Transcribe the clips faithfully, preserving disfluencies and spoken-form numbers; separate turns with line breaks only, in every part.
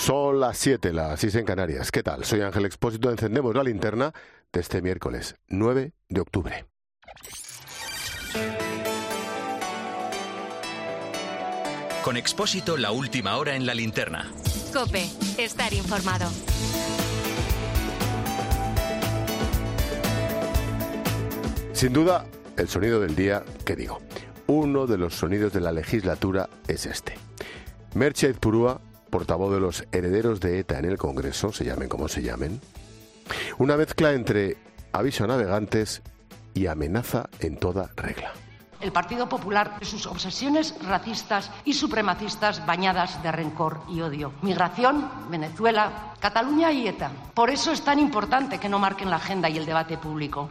Son las siete, las seis en Canarias. ¿Qué tal? Soy Ángel Expósito. Encendemos la linterna de este miércoles nueve de octubre.
Con Expósito, la última hora en la linterna.
COPE, estar informado.
Sin duda, el sonido del día, ¿qué digo? Uno de los sonidos de la legislatura es este. Merche Aizpurua, portavoz de los herederos de ETA en el Congreso, se llamen como se llamen, una mezcla entre aviso a navegantes y amenaza en toda regla.
El Partido Popular, sus obsesiones racistas y supremacistas bañadas de rencor y odio. Migración, Venezuela, Cataluña y ETA. Por eso es tan importante que no marquen la agenda y el debate público.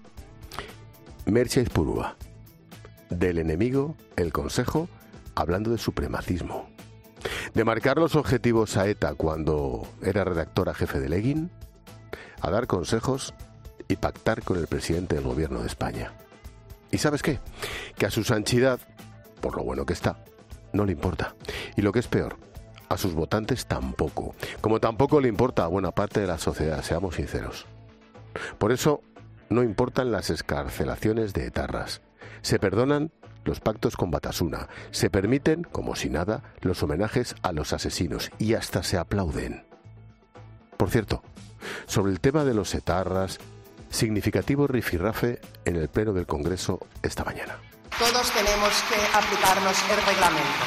Merche Aizpurua, del enemigo, el Consejo, hablando de supremacismo. De marcar los objetivos a ETA cuando era redactora jefe de Leguín, a dar consejos y pactar con el presidente del gobierno de España. ¿Y sabes qué? Que a su sanchidad, por lo bueno que está, no le importa. Y lo que es peor, a sus votantes tampoco. Como tampoco le importa a buena parte de la sociedad, seamos sinceros. Por eso, no importan las excarcelaciones de etarras. Se perdonan los pactos con Batasuna, se permiten, como si nada, los homenajes a los asesinos y hasta se aplauden. Por cierto, sobre el tema de los etarras, significativo rifirrafe en el pleno del Congreso esta mañana.
Todos tenemos que aplicarnos el reglamento.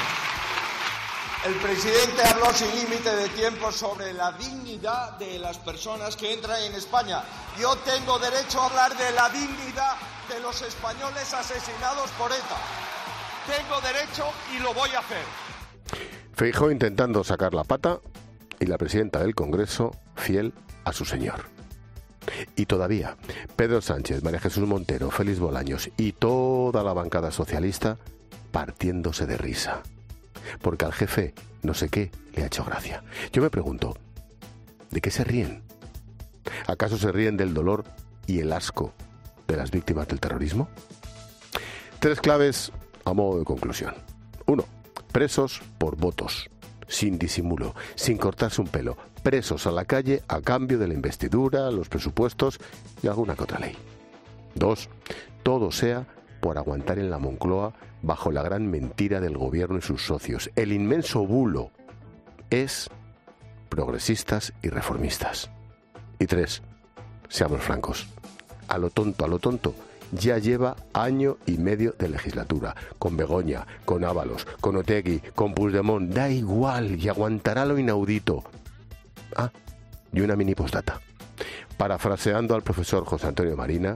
El presidente habló sin límite de tiempo sobre la dignidad de las personas que entran en España. Yo tengo derecho a hablar de la dignidad de los españoles asesinados por ETA. Tengo derecho y lo voy a hacer.
Feijóo intentando sacar la pata y la presidenta del Congreso fiel a su señor. Y todavía Pedro Sánchez, María Jesús Montero, Félix Bolaños y toda la bancada socialista partiéndose de risa. Porque al jefe no sé qué le ha hecho gracia. Yo me pregunto, ¿de qué se ríen? ¿Acaso se ríen del dolor y el asco de las víctimas del terrorismo? Tres claves a modo de conclusión. Uno, presos por votos, sin disimulo, sin cortarse un pelo, presos a la calle a cambio de la investidura, los presupuestos y alguna que otra ley. Dos, todo sea por aguantar en la Moncloa bajo la gran mentira del gobierno y sus socios. El inmenso bulo es progresistas y reformistas. Y tres, seamos francos, a lo tonto, a lo tonto, ya lleva año y medio de legislatura, con Begoña, con Ábalos, con Otegi, con Puigdemont, da igual y aguantará lo inaudito. Ah, y una mini postdata. Parafraseando al profesor José Antonio Marina,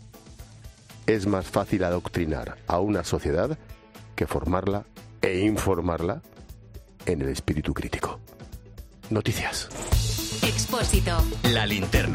es más fácil adoctrinar a una sociedad que formarla e informarla en el espíritu crítico. Noticias.
Expósito.
La linterna.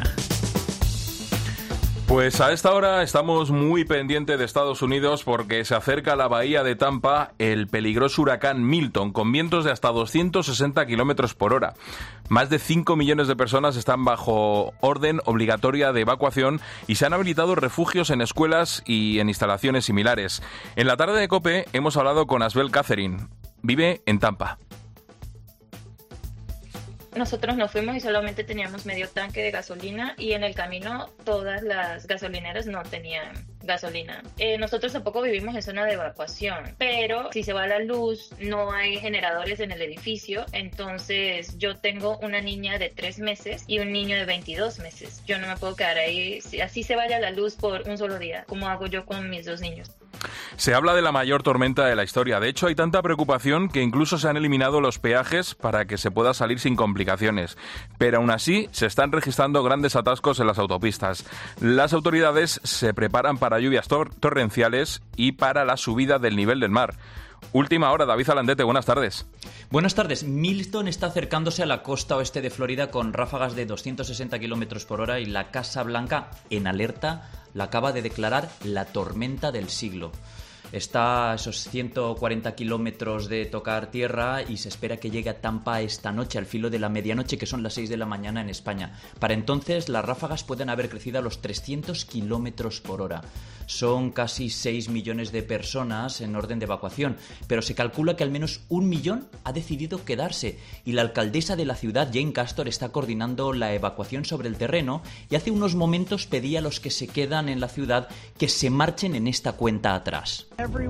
Pues a esta hora estamos muy pendientes de Estados Unidos porque se acerca a la bahía de Tampa el peligroso huracán Milton con vientos de hasta doscientos sesenta kilómetros por hora. Más de cinco millones de personas están bajo orden obligatoria de evacuación y se han habilitado refugios en escuelas y en instalaciones similares. En la tarde de COPE hemos hablado con Asbel Catherine. Vive en Tampa.
Nosotros nos fuimos y solamente teníamos medio tanque de gasolina y en el camino todas las gasolineras no tenían gasolina. Eh, nosotros tampoco vivimos en zona de evacuación, pero si se va la luz no hay generadores en el edificio, entonces yo tengo una niña de tres meses y un niño de veintidós meses. Yo no me puedo quedar ahí, así se vaya la luz por un solo día, como hago yo con mis dos niños.
Se habla de la mayor tormenta de la historia. De hecho, hay tanta preocupación que incluso se han eliminado los peajes para que se pueda salir sin complicaciones. Pero aún así, se están registrando grandes atascos en las autopistas. Las autoridades se preparan para lluvias tor- torrenciales y para la subida del nivel del mar. Última hora, David Alandete, buenas tardes.
Buenas tardes. Milton está acercándose a la costa oeste de Florida con ráfagas de doscientos sesenta kilómetros por hora y la Casa Blanca, en alerta, la acaba de declarar la tormenta del siglo. Está a esos ciento cuarenta kilómetros de tocar tierra y se espera que llegue a Tampa esta noche, al filo de la medianoche, que son las seis de la mañana en España. Para entonces, las ráfagas pueden haber crecido a los trescientos kilómetros por hora. Son casi seis millones de personas en orden de evacuación, pero se calcula que al menos un millón ha decidido quedarse y la alcaldesa de la ciudad, Jane Castor, está coordinando la evacuación sobre el terreno y hace unos momentos pedía a los que se quedan en la ciudad que se marchen en esta cuenta atrás.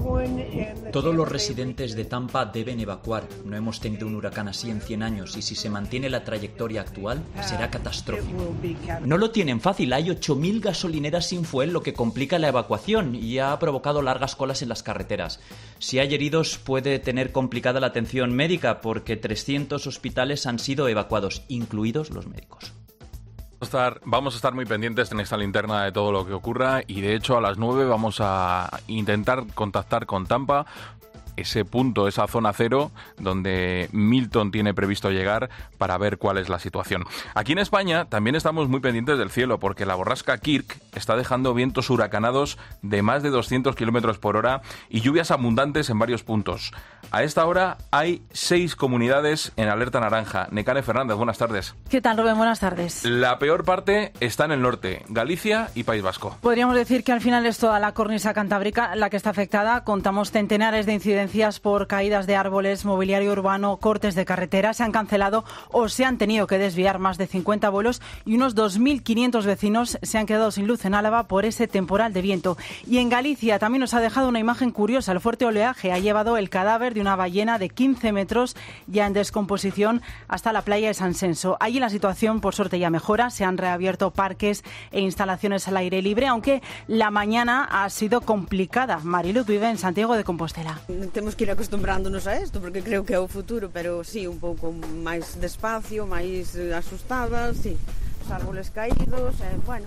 Todos los residentes de Tampa deben evacuar. No hemos tenido un huracán así en cien años y si se mantiene la trayectoria actual será catastrófico. No lo tienen fácil, hay ocho mil gasolineras sin fuel, lo que complica la evacuación y ha provocado largas colas en las carreteras. Si hay heridos puede tener complicada la atención médica porque trescientos hospitales han sido evacuados, incluidos los médicos.
Estar, vamos a estar muy pendientes en esta linterna de todo lo que ocurra y de hecho a las nueve vamos a intentar contactar con Tampa, ese punto, esa zona cero donde Milton tiene previsto llegar para ver cuál es la situación. Aquí en España también estamos muy pendientes del cielo porque la borrasca Kirk está dejando vientos huracanados de más de doscientos kilómetros por hora y lluvias abundantes en varios puntos. A esta hora hay seis comunidades en alerta naranja. Nekane Fernández, buenas tardes.
¿Qué tal, Rubén? Buenas tardes.
La peor parte está en el norte, Galicia y País Vasco.
Podríamos decir que al final es toda la cornisa cantábrica la que está afectada. Contamos centenares de incidencias por caídas de árboles, mobiliario urbano, cortes de carretera. Se han cancelado o se han tenido que desviar más de cincuenta vuelos y unos dos mil quinientos vecinos se han quedado sin luz en Álava por ese temporal de viento. Y en Galicia también nos ha dejado una imagen curiosa. El fuerte oleaje ha llevado el cadáver de una ballena de quince metros ya en descomposición hasta la playa de San Senso. Allí la situación, por suerte, ya mejora. Se han reabierto parques e instalaciones al aire libre, aunque la mañana ha sido complicada. Mariluz vive en Santiago de Compostela.
Temos que ir acostumbrándonos a esto, porque creo que é o futuro, pero sí, un pouco máis despacio, máis asustadas, sí. Os árboles caídos, eh, bueno...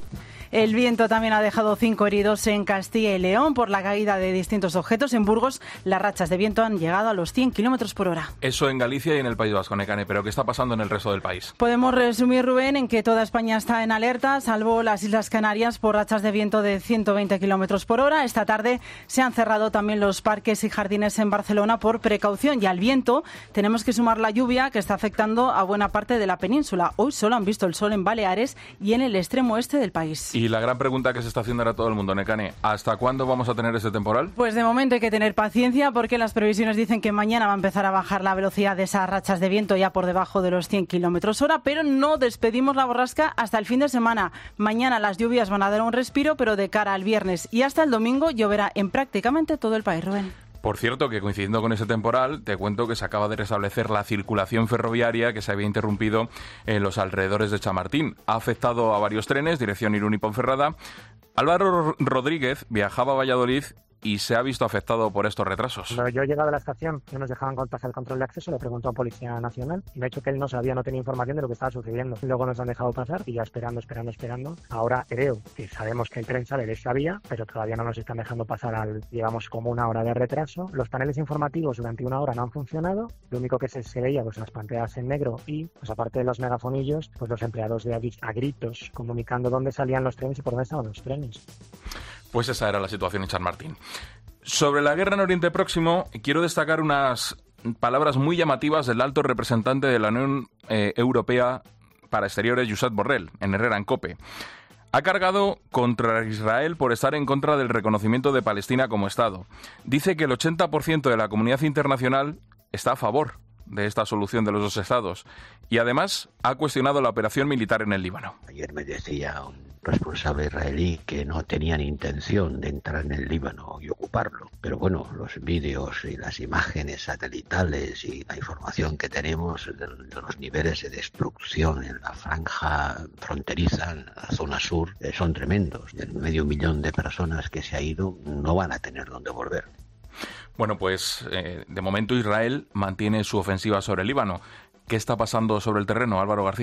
El viento también ha dejado cinco heridos en Castilla y León por la caída de distintos objetos. En Burgos, las rachas de viento han llegado a los cien kilómetros por hora.
Eso en Galicia y en el País Vasco, Nekane, pero ¿qué está pasando en el resto del país?
Podemos resumir, Rubén, en que toda España está en alerta, salvo las Islas Canarias, por rachas de viento de ciento veinte kilómetros por hora. Esta tarde se han cerrado también los parques y jardines en Barcelona por precaución. Y al viento tenemos que sumar la lluvia que está afectando a buena parte de la península. Hoy solo han visto el sol en Baleares y en el extremo oeste del país.
Y la gran pregunta que se está haciendo ahora todo el mundo, Nekane, ¿hasta cuándo vamos a tener ese temporal?
Pues de momento hay que tener paciencia porque las previsiones dicen que mañana va a empezar a bajar la velocidad de esas rachas de viento ya por debajo de los cien kilómetros hora, pero no despedimos la borrasca hasta el fin de semana. Mañana las lluvias van a dar un respiro, pero de cara al viernes y hasta el domingo lloverá en prácticamente todo el país, Rubén.
Por cierto, que coincidiendo con ese temporal, te cuento que se acaba de restablecer la circulación ferroviaria que se había interrumpido en los alrededores de Chamartín. Ha afectado a varios trenes, dirección Irún y Ponferrada. Álvaro Rodríguez viajaba a Valladolid y se ha visto afectado por estos retrasos.
Cuando yo he llegado a la estación, no nos dejaban pasar el control de acceso, le preguntó a Policía Nacional y me ha dicho que él no sabía, no tenía información de lo que estaba sucediendo. Luego nos han dejado pasar y ya esperando, esperando, esperando. Ahora creo que sabemos que el tren sale de esa vía, pero todavía no nos están dejando pasar. Al Llevamos como una hora de retraso. Los paneles informativos durante una hora no han funcionado. Lo único que se, se veía, pues las pantallas en negro y, pues aparte de los megafonillos, pues los empleados de a, a gritos comunicando dónde salían los trenes y por dónde estaban los trenes.
Pues esa era la situación en Chamartín. Sobre la guerra en Oriente Próximo, quiero destacar unas palabras muy llamativas del alto representante de la Unión eh, Europea para Exteriores, Josep Borrell, en Herrera en COPE. Ha cargado contra Israel por estar en contra del reconocimiento de Palestina como Estado. Dice que el ochenta por ciento de la comunidad internacional está a favor de esta solución de los dos estados y además ha cuestionado la operación militar en el Líbano.
Ayer me decía un responsable israelí que no tenían intención de entrar en el Líbano y ocuparlo, pero bueno, los vídeos y las imágenes satelitales y la información que tenemos de, de los niveles de destrucción en la franja fronteriza, en la zona sur, eh, son tremendos. El medio millón de personas que se ha ido no van a tener dónde volver.
Bueno, pues eh, de momento Israel mantiene su ofensiva sobre el Líbano. ¿Qué está pasando sobre el terreno, Álvaro García?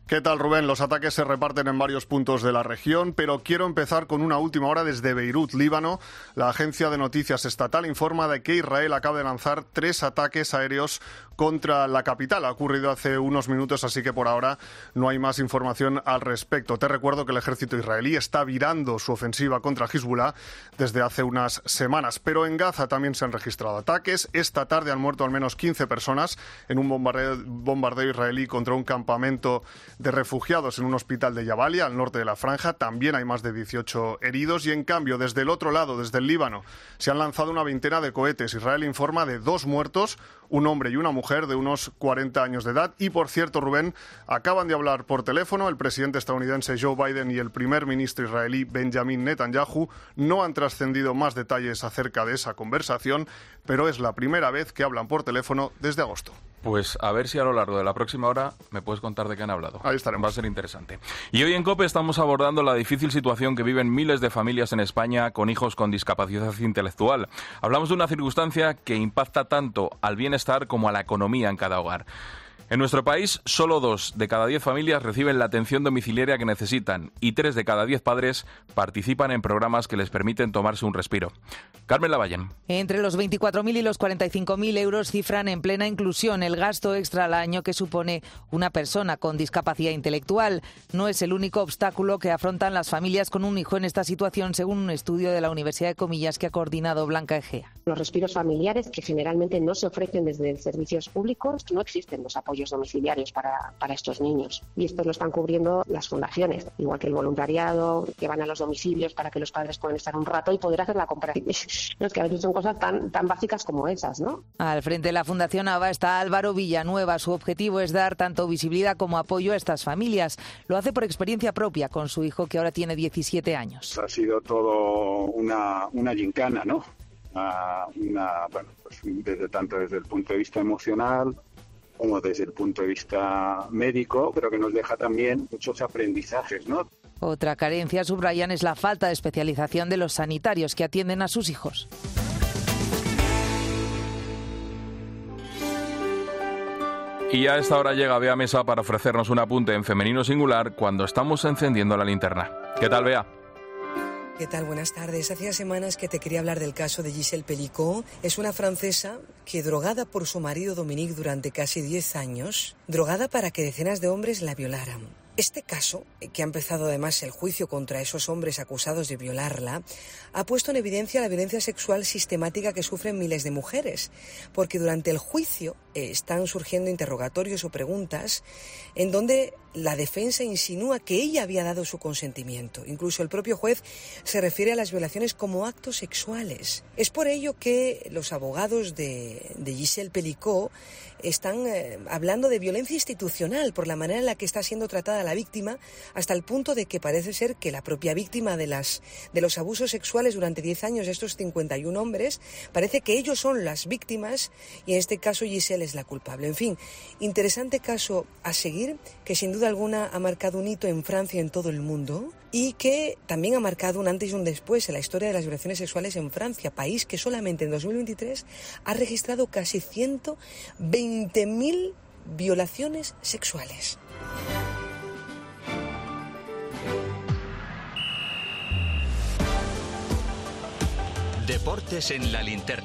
¿Qué tal, Rubén? Los ataques se reparten en varios puntos de la región, pero quiero empezar con una última hora desde Beirut, Líbano. La agencia de noticias estatal informa de que Israel acaba de lanzar tres ataques aéreos contra la capital. Ha ocurrido hace unos minutos, así que por ahora no hay más información al respecto. Te recuerdo que el ejército israelí está virando su ofensiva contra Hezbollah desde hace unas semanas. Pero en Gaza también se han registrado ataques. Esta tarde han muerto al menos quince personas en un bombardeo, bombardeo israelí contra un campamento de refugiados en un hospital de Jabalia, al norte de la franja. También hay más de dieciocho heridos y, en cambio, desde el otro lado, desde el Líbano, se han lanzado una veintena de cohetes. Israel informa de dos muertos, un hombre y una mujer de unos cuarenta años de edad. Y, por cierto, Rubén, acaban de hablar por teléfono el presidente estadounidense Joe Biden y el primer ministro israelí Benjamin Netanyahu. No han trascendido más detalles acerca de esa conversación, pero es la primera vez que hablan por teléfono desde agosto.
Pues a ver si a lo largo de la próxima hora me puedes contar de qué han hablado.
Ahí estaremos.
Va a ser interesante. Y hoy en COPE estamos abordando la difícil situación que viven miles de familias en España con hijos con discapacidad intelectual. Hablamos de una circunstancia que impacta tanto al bienestar como a la economía en cada hogar. En nuestro país, solo dos de cada diez familias reciben la atención domiciliaria que necesitan y tres de cada diez padres participan en programas que les permiten tomarse un respiro. Carmen Lavallén.
Entre los veinticuatro mil y los cuarenta y cinco mil euros cifran en plena inclusión el gasto extra al año que supone una persona con discapacidad intelectual. No es el único obstáculo que afrontan las familias con un hijo en esta situación, según un estudio de la Universidad de Comillas que ha coordinado Blanca Egea.
Los respiros familiares, que generalmente no se ofrecen desde servicios públicos, no existen los apoyos domiciliarios para, para estos niños. Y esto lo están cubriendo las fundaciones, igual que el voluntariado, que van a los domicilios para que los padres puedan estar un rato y poder hacer la compra. No, es que a veces son cosas tan, tan básicas como esas, ¿no?
Al frente de la Fundación A B A está Álvaro Villanueva. Su objetivo es dar tanto visibilidad como apoyo a estas familias. Lo hace por experiencia propia con su hijo, que ahora tiene diecisiete años.
Ha sido todo una, una gincana, ¿no? Una, una, bueno, pues desde, tanto desde el punto de vista emocional como desde el punto de vista médico, pero que nos deja también muchos aprendizajes, ¿no?
Otra carencia, subrayan, es la falta de especialización de los sanitarios que atienden a sus hijos.
Y a esta hora llega Bea Mesa para ofrecernos un apunte en femenino singular cuando estamos encendiendo la linterna. ¿Qué tal, Bea?
¿Qué tal? Buenas tardes. Hacía semanas que te quería hablar del caso de Gisèle Pelicot. Es una francesa que, drogada por su marido Dominique durante casi diez años, drogada para que decenas de hombres la violaran. Este caso, que ha empezado además el juicio contra esos hombres acusados de violarla, ha puesto en evidencia la violencia sexual sistemática que sufren miles de mujeres, porque durante el juicio eh, están surgiendo interrogatorios o preguntas en donde la defensa insinúa que ella había dado su consentimiento. Incluso el propio juez se refiere a las violaciones como actos sexuales. Es por ello que los abogados de, de Gisèle Pelicot están eh, hablando de violencia institucional por la manera en la que está siendo tratada la víctima, hasta el punto de que parece ser que la propia víctima de, las, de los abusos sexuales durante diez años de estos cincuenta y un hombres, parece que ellos son las víctimas y en este caso Gisèle es la culpable. En fin, interesante caso a seguir, que sin duda alguna ha marcado un hito en Francia y en todo el mundo, y que también ha marcado un antes y un después en la historia de las violaciones sexuales en Francia, país que solamente en dos mil veintitrés ha registrado casi ciento veinte mil violaciones sexuales.
Deportes en la linterna.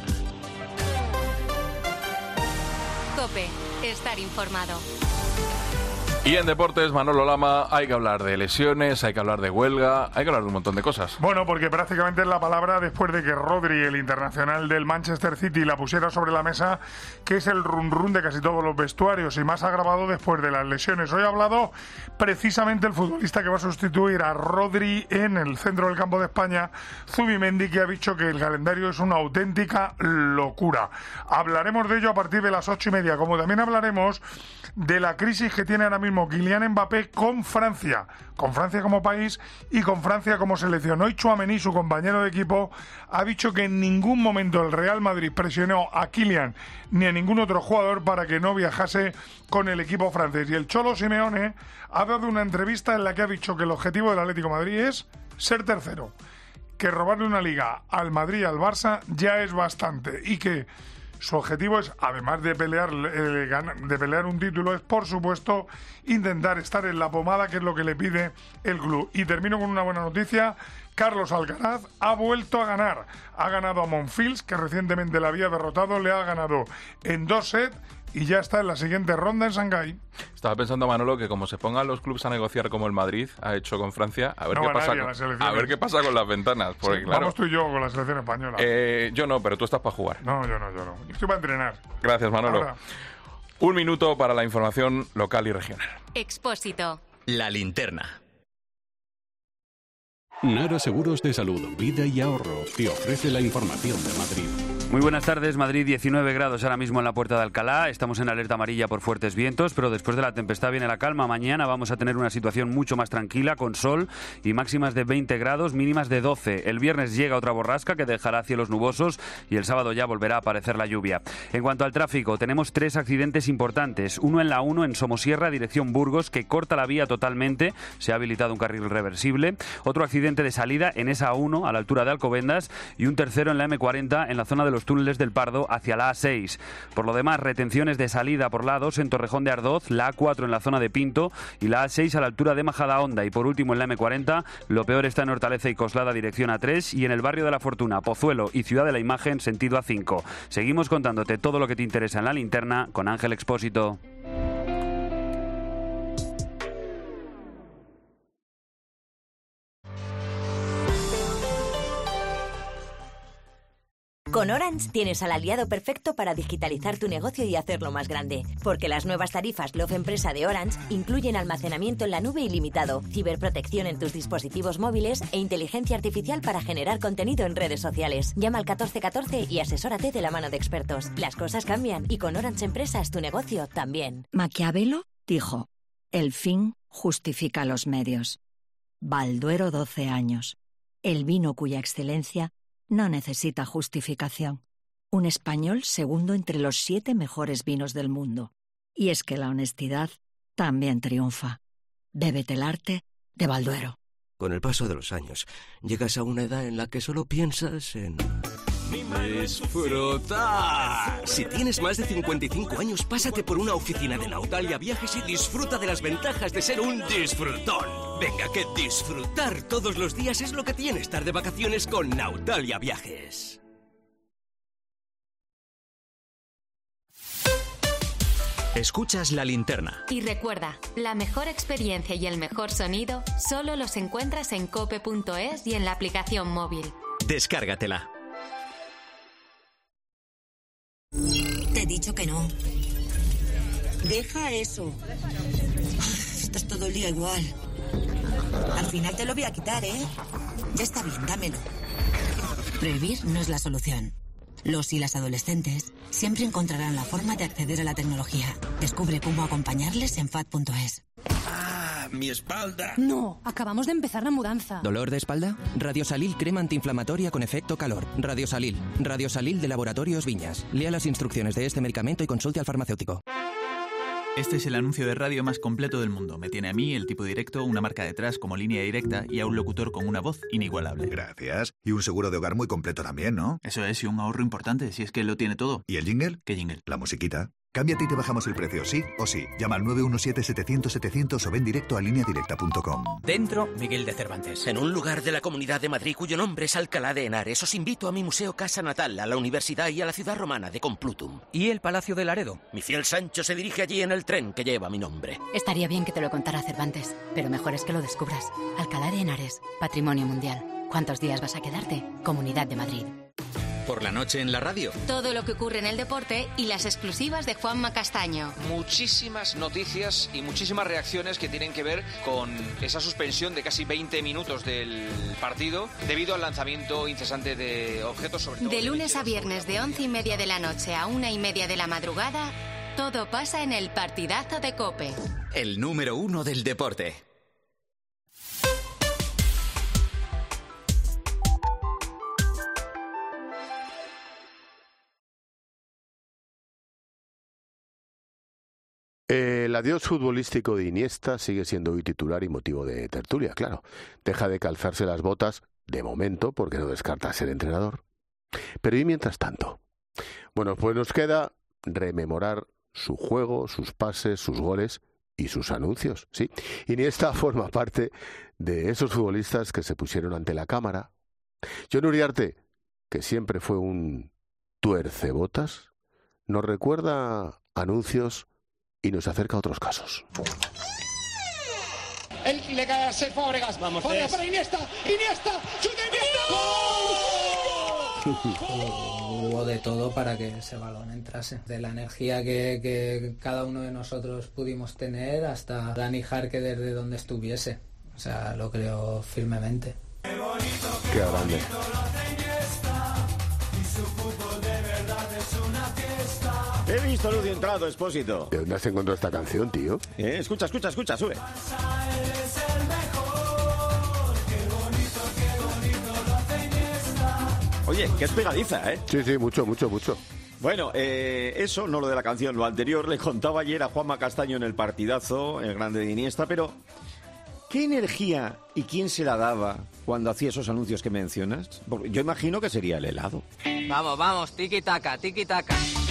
COPE, estar informado.
Y en deportes, Manolo Lama, hay que hablar de lesiones, hay que hablar de huelga, hay que hablar de un montón de cosas.
Bueno, porque prácticamente es la palabra después de que Rodri, el internacional del Manchester City, la pusiera sobre la mesa, que es el run run de casi todos los vestuarios y más agravado después de las lesiones. Hoy ha hablado precisamente el futbolista que va a sustituir a Rodri en el centro del campo de España, Zubimendi, que ha dicho que el calendario es una auténtica locura. Hablaremos de ello a partir de las ocho y media, como también hablaremos de la crisis que tiene ahora mismo Kylian Mbappé con Francia, con Francia como país y con Francia como selección. Hoy Tchouaméni, su compañero de equipo, ha dicho que en ningún momento el Real Madrid presionó a Kylian ni a ningún otro jugador para que no viajase con el equipo francés. Y el Cholo Simeone ha dado una entrevista en la que ha dicho que el objetivo del Atlético de Madrid es ser tercero, que robarle una liga al Madrid y al Barça ya es bastante y que Su objetivo es, además de pelear, eh, de pelear un título, es por supuesto intentar estar en la pomada, que es lo que le pide el club. Y termino con una buena noticia. Carlos Alcaraz ha vuelto a ganar. Ha ganado a Monfils, que recientemente le había derrotado, le ha ganado en dos sets y ya está en la siguiente ronda en Shanghái.
Estaba pensando, Manolo, que como se pongan los clubes a negociar como el Madrid ha hecho con Francia, a ver, no qué, pasa con, a ver qué pasa con las ventanas. Porque, sí, claro,
vamos tú y yo con la selección española.
Eh, yo no, pero tú estás para jugar.
No, yo no, yo no. Yo estoy para entrenar.
Gracias, Manolo.
Ahora.
Un minuto para la información local y regional.
Expósito.
La linterna.
Nara Seguros de Salud, Vida y Ahorro te ofrece la información de Madrid.
Muy buenas tardes. Madrid, diecinueve grados ahora mismo en la Puerta de Alcalá. Estamos en alerta amarilla por fuertes vientos, pero después de la tempestad viene la calma. Mañana vamos a tener una situación mucho más tranquila, con sol y máximas de veinte grados, mínimas de doce. El viernes llega otra borrasca que dejará cielos nubosos y el sábado ya volverá a aparecer la lluvia. En cuanto al tráfico, tenemos tres accidentes importantes. Uno en la uno en Somosierra, dirección Burgos, que corta la vía totalmente. Se ha habilitado un carril reversible. Otro accidente de salida en esa A uno, a la altura de Alcobendas, y un tercero en la eme cuarenta, en la zona de los túneles del Pardo, hacia la A seis. Por lo demás, retenciones de salida por la A dos en Torrejón de Ardoz, la A cuatro en la zona de Pinto y la A seis a la altura de Majadahonda. Y por último, en la eme cuarenta, lo peor está en Hortaleza y Coslada, dirección A tres, y en el barrio de la Fortuna, Pozuelo y Ciudad de la Imagen, sentido A cinco. Seguimos contándote todo lo que te interesa en la linterna con Ángel Expósito.
Con Orange tienes al aliado perfecto para digitalizar tu negocio y hacerlo más grande. Porque las nuevas tarifas Love Empresa de Orange incluyen almacenamiento en la nube ilimitado, ciberprotección en tus dispositivos móviles e inteligencia artificial para generar contenido en redes sociales. Llama al catorce catorce y asesórate de la mano de expertos. Las cosas cambian y con Orange Empresas tu negocio también.
Maquiavelo dijo: el fin justifica los medios. Balduero doce años. El vino cuya excelencia no necesita justificación. Un español segundo entre los siete mejores vinos del mundo. Y es que la honestidad también triunfa. Bébete el arte de Balduero.
Con el paso de los años, llegas a una edad en la que solo piensas en... ¡disfrutar! Si tienes más de cincuenta y cinco años, pásate por una oficina de Nautalia Viajes y disfruta de las ventajas de ser un disfrutón. Venga, que disfrutar todos los días es lo que tiene estar de vacaciones con Nautalia Viajes.
Escuchas La Linterna.
Y recuerda, la mejor experiencia y el mejor sonido solo los encuentras en cope punto es y en la aplicación móvil.
Descárgatela.
Te he dicho que no. Deja eso. Estás todo el día igual. Al final te lo voy a quitar, ¿eh? Ya está bien, dámelo. Prohibir no es la solución. Los y las adolescentes siempre encontrarán la forma de acceder a la tecnología. Descubre cómo acompañarles en fat punto es.
¡Ah, mi espalda!
No, acabamos de empezar la mudanza.
¿Dolor de espalda? Radiosalil crema antiinflamatoria con efecto calor. Radiosalil. Radiosalil de Laboratorios Viñas. Lea las instrucciones de este medicamento y consulte al farmacéutico.
Este es el anuncio de radio más completo del mundo. Me tiene a mí, el tipo directo, una marca detrás como línea directa y a un locutor con una voz inigualable.
Gracias. Y un seguro de hogar muy completo también, ¿no?
Eso es, y un ahorro importante, si es que lo tiene todo.
¿Y el jingle?
¿Qué jingle?
La musiquita. Cámbiate y te bajamos el precio, sí o sí. Llama al nueve uno siete, setecientos, setecientos o ven directo a línea directa punto com.
Dentro, Miguel de Cervantes.
En un lugar de la Comunidad de Madrid cuyo nombre es Alcalá de Henares, os invito a mi museo Casa Natal, a la universidad y a la ciudad romana de Complutum.
¿Y el Palacio de Laredo?
Mi fiel Sancho se dirige allí en el tren que lleva mi nombre.
Estaría bien que te lo contara Cervantes, pero mejor es que lo descubras. Alcalá de Henares, Patrimonio Mundial. ¿Cuántos días vas a quedarte? Comunidad de Madrid.
Por la noche en la radio.
Todo lo que ocurre en el deporte y las exclusivas de Juanma Castaño.
Muchísimas noticias y muchísimas reacciones que tienen que ver con esa suspensión de casi veinte minutos del partido debido al lanzamiento incesante de objetos, sobre todo...
De lunes a viernes de once y media de la noche a una y media de la madrugada, todo pasa en el partidazo de COPE.
El número uno del deporte.
El adiós futbolístico de Iniesta sigue siendo hoy titular y motivo de tertulia, claro. Deja de calzarse las botas, de momento, porque no descarta ser entrenador. Pero ¿y mientras tanto? Bueno, pues nos queda rememorar su juego, sus pases, sus goles y sus anuncios, sí. Iniesta forma parte de esos futbolistas que se pusieron ante la cámara. Jon Uriarte, que siempre fue un tuercebotas, nos recuerda anuncios y nos acerca a otros casos.
Él le cae a Cesc Fábregas. Vamos, Fábregas para Iniesta. Iniesta. ¡Chuta Iniesta!
Hubo de todo para que ese balón entrase. De la energía que, que cada uno de nosotros pudimos tener hasta Dani Jarque desde donde estuviese. O sea, lo creo firmemente.
Qué grande.
He visto luz y entrado, Expósito.
¿De dónde has encontrado esta canción, tío?
Eh, escucha, escucha, escucha, sube. Oye, que es pegadiza, ¿eh?
Sí, sí, mucho, mucho, mucho.
Bueno, eh, eso, no lo de la canción, lo anterior, le contaba ayer a Juanma Castaño en el partidazo, el grande de Iniesta, pero ¿qué energía y quién se la daba cuando hacía esos anuncios que mencionas? Porque yo imagino que sería el helado.
Vamos, vamos, tiki-taka, tiki-taka.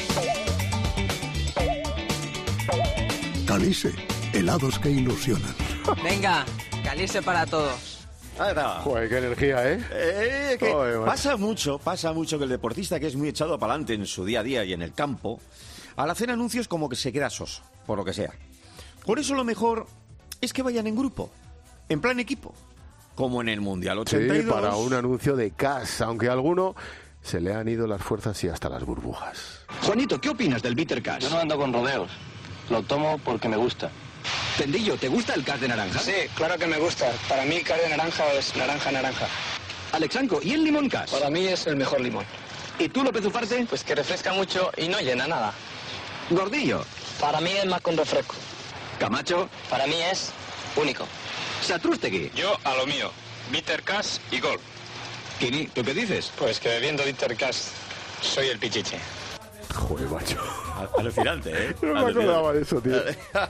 Calise, helados que ilusionan.
Venga, Calise para todos.
Joder, qué energía, ¿eh?
eh que
Joder,
pasa mucho, pasa mucho que el deportista que es muy echado para adelante en su día a día y en el campo, al hacer anuncios como que se queda soso, por lo que sea. Por eso lo mejor es que vayan en grupo, en plan equipo, como en el Mundial ochenta y dos.
Sí, para un anuncio de casa, aunque a alguno se le han ido las fuerzas y hasta las burbujas.
Juanito, ¿qué opinas del Bitter Cash?
Yo no ando con rodeos, lo tomo porque me gusta.
Tendillo, ¿te gusta el Cash de naranja?
Sí, claro que me gusta. Para mí Cash de naranja es naranja, naranja.
Alexanco, ¿y el limón Cash?
Para mí es el mejor limón.
¿Y tú, López Ufarte?
Pues que refresca mucho y no llena nada.
Gordillo.
Para mí es más con refresco.
Camacho.
Para mí es único.
Satrústegui.
Yo a lo mío. Bitter Cash y Gol.
Kini, ¿tú qué dices?
Pues que bebiendo Bitter Cash soy el pichiche.
Joder, macho.
Alucinante, ¿eh?
No me acordaba de eso, tío.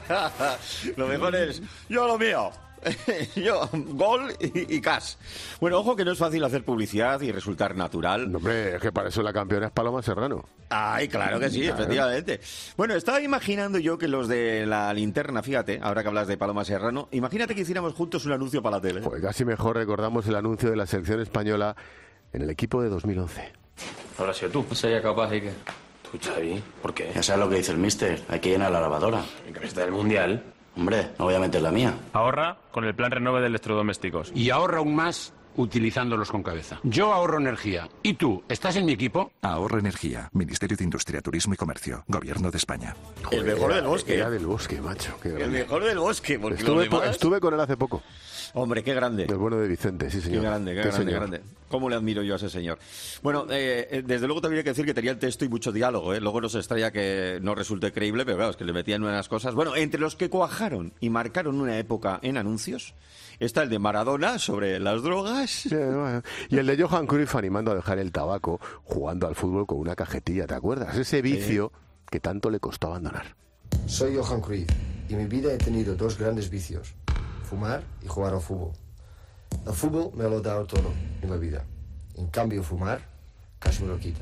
Lo mejor es, yo lo mío. Yo, Gol y, y Cash. Bueno, ojo que no es fácil hacer publicidad y resultar natural.
No, hombre, es que para eso la campeona es Paloma Serrano.
Ay, claro que sí, claro. Efectivamente. Bueno, estaba imaginando yo que los de la linterna, fíjate, ahora que hablas de Paloma Serrano, imagínate que hiciéramos juntos un anuncio para la tele.
Pues casi mejor recordamos el anuncio de la selección española en el equipo de dos mil once.
Ahora sí, tú. No sería capaz, ¿y qué? Tú, Xavi, ¿por qué?
Ya sabes lo que dice el mister, hay que llenar la lavadora.
¿En camiseta del Mundial?
Hombre, no voy a meter la mía.
Ahorra con el plan Renove de electrodomésticos.
Y ahorra aún más utilizándolos con cabeza. Yo ahorro energía. ¿Y tú? ¿Estás en mi equipo?
Ahorra energía. Ministerio de Industria, Turismo y Comercio. Gobierno de España.
Joder, el mejor del bosque.
Era del bosque, macho. Qué
el mejor del bosque. Porque
estuve,
demás...
estuve con él hace poco.
Hombre, qué grande.
El bueno de Vicente, sí, señor.
Qué grande, qué, qué grande, señor. grande. ¿Cómo le admiro yo a ese señor? Bueno, eh, desde luego también hay que decir que tenía el texto y mucho diálogo, ¿eh? Luego nos extraña que no resulte creíble, pero claro, es que le metían unas cosas. Bueno, entre los que cuajaron y marcaron una época en anuncios, está el de Maradona sobre las drogas.
Sí, bueno. Y el de Johan Cruyff animando a dejar el tabaco, jugando al fútbol con una cajetilla, ¿te acuerdas? Ese vicio sí. que tanto le costó abandonar.
Soy Johan Cruyff y en mi vida he tenido dos grandes vicios. Fumar y jugar al fútbol. El fútbol me lo ha dado todo en la vida. En cambio, fumar casi me lo quita.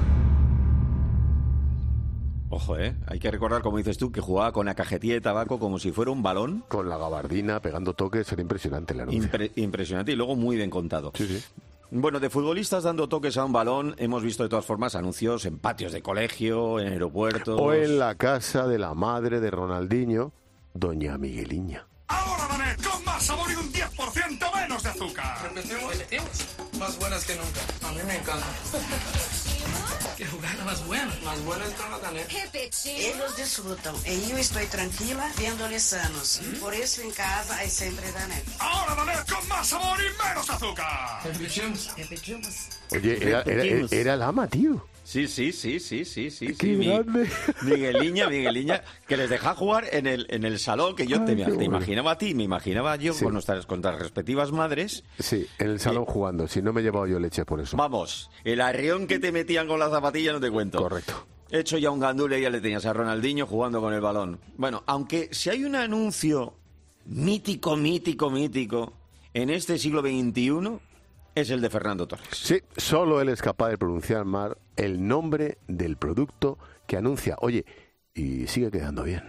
Ojo, ¿eh? Hay que recordar, como dices tú, que jugaba con la cajetilla de tabaco como si fuera un balón.
Con la gabardina, pegando toques, era impresionante el anuncio.
Impre- impresionante y luego muy bien contado.
Sí, sí.
Bueno, de futbolistas dando toques a un balón, hemos visto de todas formas anuncios en patios de colegio, en aeropuertos...
O en la casa de la madre de Ronaldinho, doña Migueliña.
Ahora, Danet, con más sabor y un diez por ciento menos de azúcar.
¿Repetimos? ¿Repetimos? Más buenas que nunca. A mí me encanta. Quiero jugar a más buenas. Más buenas con la Danet.
Ellos disfrutan y yo estoy tranquila viéndoles sanos. ¿Mm? Por eso en casa hay siempre Danet.
Ahora, Danet, con más sabor y menos azúcar.
Repetimos. Repetimos.
Oye, era, era, era el ama, tío.
Sí, sí, sí, sí, sí, sí.
Qué
sí.
grande.
Migueliña, Migueliña, que les deja jugar en el, en el salón, que yo Ay, te, te bueno. imaginaba a ti, me imaginaba yo sí. con nuestras, con nuestras respectivas madres.
Sí, en el salón eh, jugando, si no me he llevado yo leche por eso.
Vamos, el arrión que te metían con la zapatilla no te cuento.
Correcto.
Hecho ya un gandule, ya le tenías a Ronaldinho jugando con el balón. Bueno, aunque si hay un anuncio mítico, mítico, mítico, en este siglo veintiuno, es el de Fernando Torres.
Sí, solo él es capaz de pronunciar mal el nombre del producto que anuncia. Oye, y sigue quedando bien.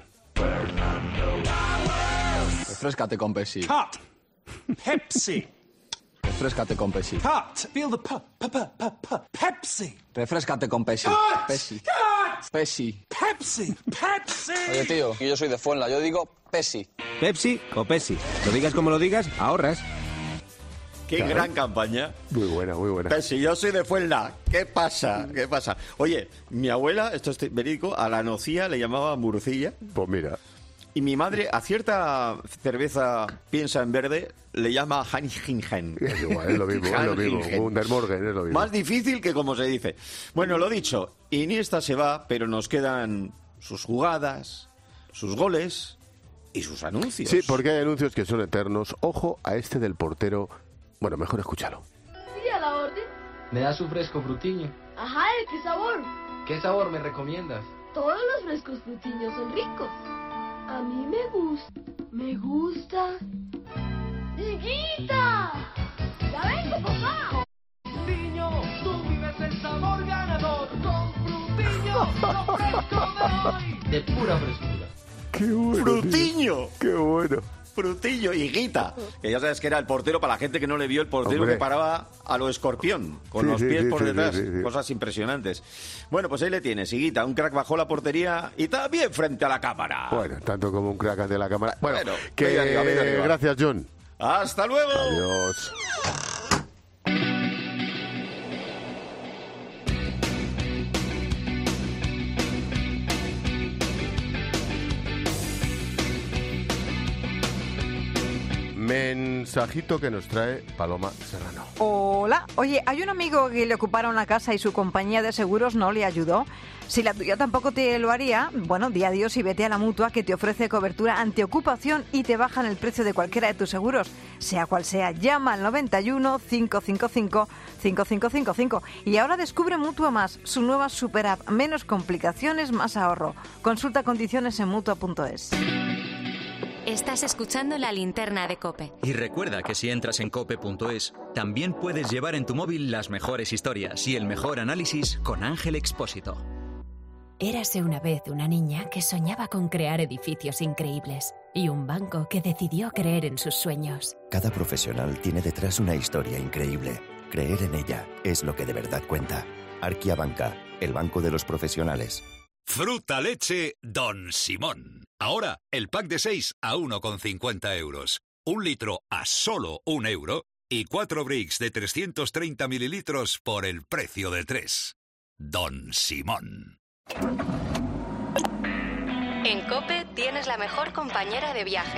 Refréscate con Pepsi. Cut. Pepsi. Refréscate con Pepsi. Cut. Feel the p, p, p, p, p. Pepsi. Refréscate con Pepsi. Cut. Pepsi. Cut. Pepsi. Pepsi. Pepsi. Oye, tío, que yo soy de Fuenla, yo digo Pepsi.
Pepsi o Pepsi. Lo digas como lo digas, ahorras.
Qué claro. Gran campaña.
Muy buena, muy buena.
Pues si yo soy de Fuenla, ¿qué pasa? ¿Qué pasa? Oye, mi abuela, esto es verídico, a la nocilla le llamaba murcilla.
Pues mira.
Y mi madre a cierta cerveza piensa en verde le llama Heineken.
Es igual, es lo mismo, es lo mismo. Wunder Morgen, es lo mismo.
Más difícil que como se dice. Bueno, lo dicho, Iniesta se va, pero nos quedan sus jugadas, sus goles y sus anuncios.
Sí, porque hay anuncios que son eternos. Ojo a este del portero. Bueno, mejor escúchalo.
Sí, a la orden.
¿Me das un fresco frutiño?
Ajá, ¿de qué sabor?
¿Qué sabor me recomiendas?
Todos los frescos frutiños son ricos. A mí me gusta. Me gusta. ¡Higuita! ¡Ya vengo, papá!
Frutiño, tú vives el sabor ganador. Con Frutiño, lo fresco de hoy. De pura frescura.
¡Qué bueno!
¡Frutiño!
Tío. ¡Qué bueno!
Frutillo, higuita. Que ya sabes que era el portero, para la gente que no le vio, el portero Hombre. que paraba a lo escorpión, con sí, los pies sí, por sí, detrás. Sí, sí, sí. Cosas impresionantes. Bueno, pues ahí le tienes, higuita. Un crack bajó la portería y también frente a la cámara.
Bueno, tanto como un crack ante la cámara. Bueno, bueno que...
Venga, venga, venga, venga.
Gracias, John.
¡Hasta luego!
Adiós. Mensajito que nos trae Paloma Serrano.
Hola. Oye, hay un amigo que le ocuparon la casa y su compañía de seguros no le ayudó. Si la tuya tampoco te lo haría, bueno, di adiós y vete a la Mutua, que te ofrece cobertura antiocupación y te bajan el precio de cualquiera de tus seguros. Sea cual sea, llama al noventa y uno, cinco cinco cinco, cinco cinco cinco cinco. Y ahora descubre Mutua Más, su nueva super app. Menos complicaciones, más ahorro. Consulta condiciones en mutua punto es.
Estás escuchando La Linterna de COPE.
Y recuerda que si entras en cope punto es, también puedes llevar en tu móvil las mejores historias y el mejor análisis con Ángel Expósito.
Érase una vez una niña que soñaba con crear edificios increíbles y un banco que decidió creer en sus sueños.
Cada profesional tiene detrás una historia increíble. Creer en ella es lo que de verdad cuenta. Arquia Banca, el banco de los profesionales.
Fruta leche Don Simón. Ahora, el pack de seis a uno con cincuenta euros. Un litro a solo un euro. Y cuatro bricks de trescientos treinta mililitros por el precio de tres. Don Simón.
En COPE tienes la mejor compañera de viaje.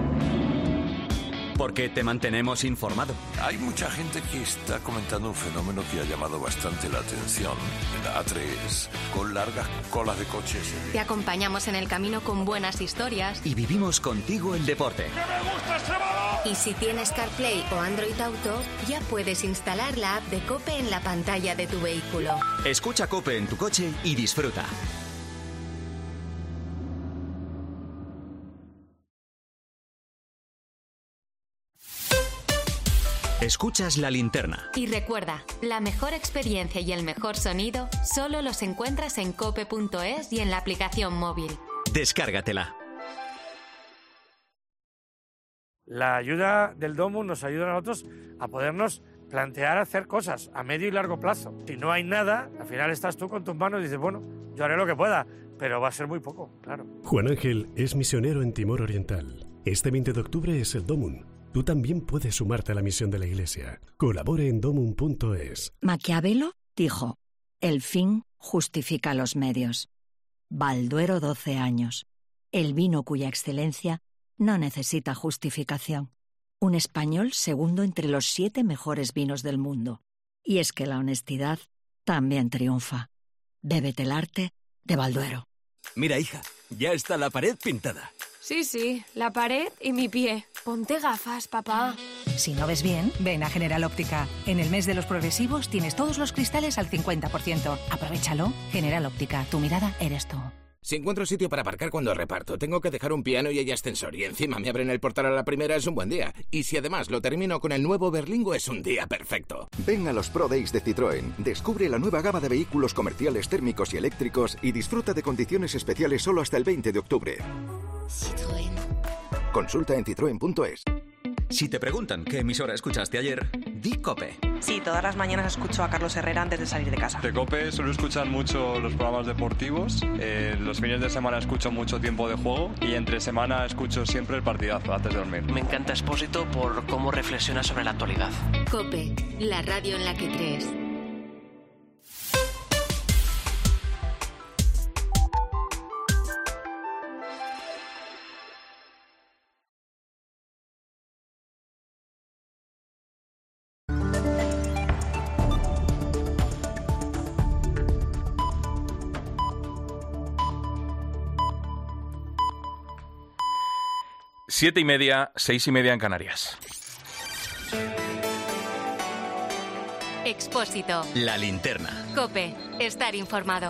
Porque te mantenemos informado.
Hay mucha gente que está comentando un fenómeno que ha llamado bastante la atención. En la A tres, con largas colas de coches.
Te acompañamos en el camino con buenas historias.
Y vivimos contigo el deporte.
¡Que me gusta Extremadura!
Y si tienes CarPlay o Android Auto, ya puedes instalar la app de COPE en la pantalla de tu vehículo.
Escucha COPE en tu coche y disfruta. Escuchas La Linterna.
Y recuerda, la mejor experiencia y el mejor sonido solo los encuentras en cope punto es y en la aplicación móvil.
Descárgatela.
La ayuda del Domus nos ayuda a nosotros a podernos plantear hacer cosas a medio y largo plazo. Si no hay nada, al final estás tú con tus manos y dices, bueno, yo haré lo que pueda, pero va a ser muy poco, claro.
Juan Ángel es misionero en Timor Oriental. Este veinte de octubre es el Domum. Tú también puedes sumarte a la misión de la Iglesia. Colabore en domum punto es.
Maquiavelo dijo, el fin justifica los medios. Balduero doce años. El vino cuya excelencia no necesita justificación. Un español segundo entre los siete mejores vinos del mundo. Y es que la honestidad también triunfa. Bébete el arte de Balduero.
Mira, hija, ya está la pared pintada.
Sí, sí, la pared y mi pie. Ponte gafas, papá.
Si no ves bien, ven a General Óptica. En el mes de los progresivos tienes todos los cristales al cincuenta por ciento. Aprovechalo. General Óptica, tu mirada eres tú.
Si encuentro sitio para aparcar cuando reparto, tengo que dejar un piano y hay ascensor, y encima me abren el portal a la primera, es un buen día. Y si además lo termino con el nuevo Berlingo, es un día perfecto.
Ven a los Pro Days de Citroën, descubre la nueva gama de vehículos comerciales térmicos y eléctricos y disfruta de condiciones especiales solo hasta el veinte de octubre.
Citroën.
Consulta en citroen punto es.
Si te preguntan qué emisora escuchaste ayer, di COPE.
Sí, todas las mañanas escucho a Carlos Herrera antes de salir de casa.
De COPE suelo escuchar mucho los programas deportivos, eh, los fines de semana escucho mucho Tiempo de Juego y entre semana escucho siempre el partidazo antes de dormir.
Me encanta Expósito por cómo reflexiona sobre la actualidad.
COPE, la radio en la que crees.
Siete y media, seis y media en Canarias.
Expósito.
La linterna.
COPE, estar informado.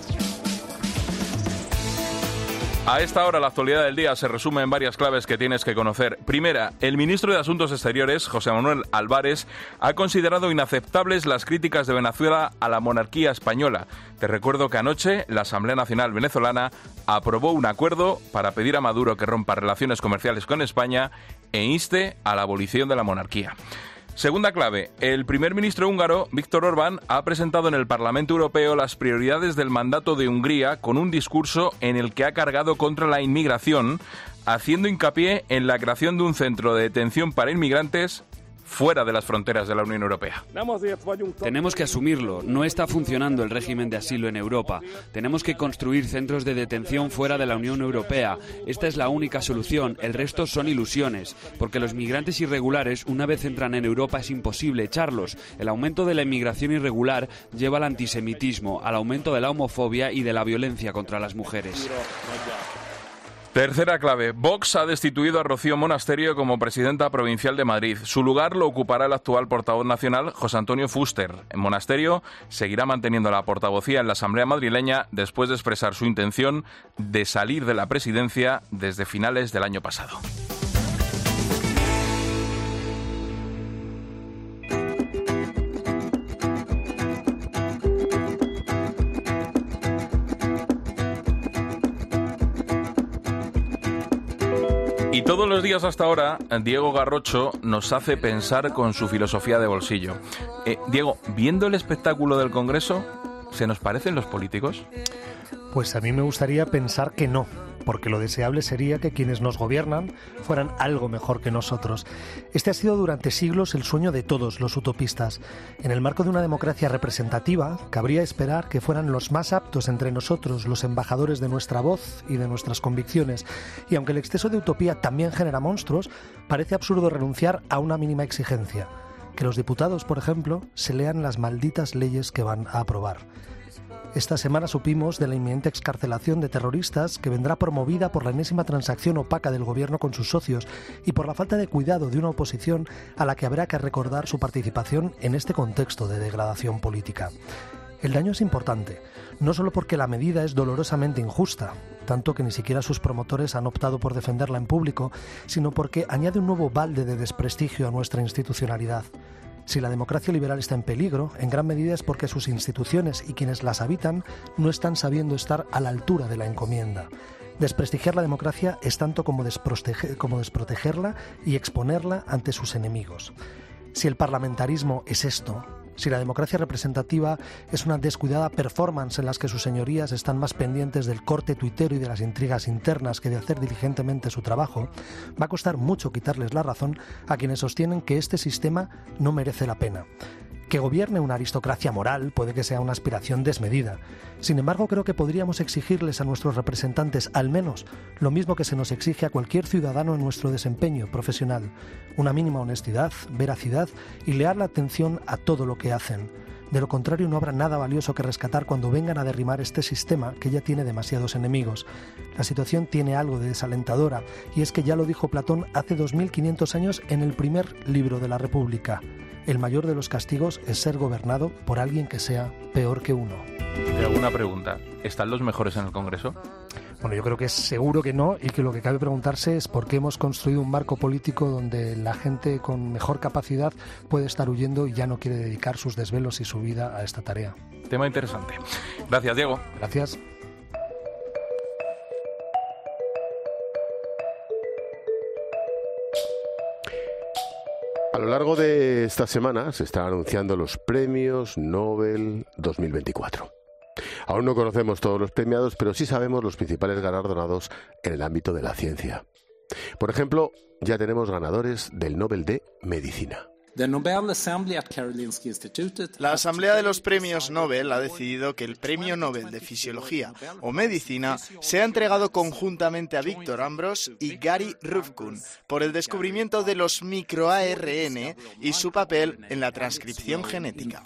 A esta hora la actualidad del día se resume en varias claves que tienes que conocer. Primera, el ministro de Asuntos Exteriores, José Manuel Álvarez, ha considerado inaceptables las críticas de Venezuela a la monarquía española. Te recuerdo que anoche la Asamblea Nacional Venezolana aprobó un acuerdo para pedir a Maduro que rompa relaciones comerciales con España e inste a la abolición de la monarquía. Segunda clave, el primer ministro húngaro, Viktor Orbán, ha presentado en el Parlamento Europeo las prioridades del mandato de Hungría con un discurso en el que ha cargado contra la inmigración, haciendo hincapié en la creación de un centro de detención para inmigrantes fuera de las fronteras de la Unión Europea.
Tenemos que asumirlo. No está funcionando el régimen de asilo en Europa. Tenemos que construir centros de detención fuera de la Unión Europea. Esta es la única solución. El resto son ilusiones. Porque los migrantes irregulares, una vez entran en Europa, es imposible echarlos. El aumento de la inmigración irregular lleva al antisemitismo, al aumento de la homofobia y de la violencia contra las mujeres.
Tercera clave. Vox ha destituido a Rocío Monasterio como presidenta provincial de Madrid. Su lugar lo ocupará el actual portavoz nacional, José Antonio Fuster. En Monasterio seguirá manteniendo la portavocía en la Asamblea madrileña después de expresar su intención de salir de la presidencia desde finales del año pasado. Y todos los días hasta ahora, Diego Garrocho nos hace pensar con su filosofía de bolsillo. Eh, Diego, viendo el espectáculo del Congreso, ¿se nos parecen los políticos?
Pues a mí me gustaría pensar que no, porque lo deseable sería que quienes nos gobiernan fueran algo mejor que nosotros. Este ha sido durante siglos el sueño de todos los utopistas. En el marco de una democracia representativa, cabría esperar que fueran los más aptos entre nosotros los embajadores de nuestra voz y de nuestras convicciones. Y aunque el exceso de utopía también genera monstruos, parece absurdo renunciar a una mínima exigencia: que los diputados, por ejemplo, se lean las malditas leyes que van a aprobar. Esta semana supimos de la inminente excarcelación de terroristas que vendrá promovida por la enésima transacción opaca del gobierno con sus socios y por la falta de cuidado de una oposición a la que habrá que recordar su participación en este contexto de degradación política. El daño es importante, no solo porque la medida es dolorosamente injusta, tanto que ni siquiera sus promotores han optado por defenderla en público, sino porque añade un nuevo balde de desprestigio a nuestra institucionalidad. Si la democracia liberal está en peligro, en gran medida es porque sus instituciones y quienes las habitan no están sabiendo estar a la altura de la encomienda. Desprestigiar la democracia es tanto como, desprotege- como desprotegerla y exponerla ante sus enemigos. Si el parlamentarismo es esto, si la democracia representativa es una descuidada performance en las que sus señorías están más pendientes del corte tuitero y de las intrigas internas que de hacer diligentemente su trabajo, va a costar mucho quitarles la razón a quienes sostienen que este sistema no merece la pena. Que gobierne una aristocracia moral puede que sea una aspiración desmedida. Sin embargo, creo que podríamos exigirles a nuestros representantes al menos lo mismo que se nos exige a cualquier ciudadano en nuestro desempeño profesional: una mínima honestidad, veracidad y leal atención a todo lo que hacen. De lo contrario, no habrá nada valioso que rescatar cuando vengan a derribar este sistema que ya tiene demasiados enemigos. La situación tiene algo de desalentadora, y es que ya lo dijo Platón hace dos mil quinientos años en el primer libro de la República: el mayor de los castigos es ser gobernado por alguien que sea peor que uno.
Te hago una pregunta. ¿Están los mejores en el Congreso?
Bueno, yo creo que es seguro que no, y que lo que cabe preguntarse es por qué hemos construido un marco político donde la gente con mejor capacidad puede estar huyendo y ya no quiere dedicar sus desvelos y su vida a esta tarea.
Tema interesante. Gracias, Diego.
Gracias.
A lo largo de esta semana se están anunciando los premios Nobel dos mil veinticuatro. Aún no conocemos todos los premiados, pero sí sabemos los principales galardonados en el ámbito de la ciencia. Por ejemplo, ya tenemos ganadores del Nobel de Medicina.
La Asamblea de los Premios Nobel ha decidido que el Premio Nobel de Fisiología o Medicina sea entregado conjuntamente a Victor Ambros y Gary Ruvkun por el descubrimiento de los microA R N y su papel en la transcripción genética.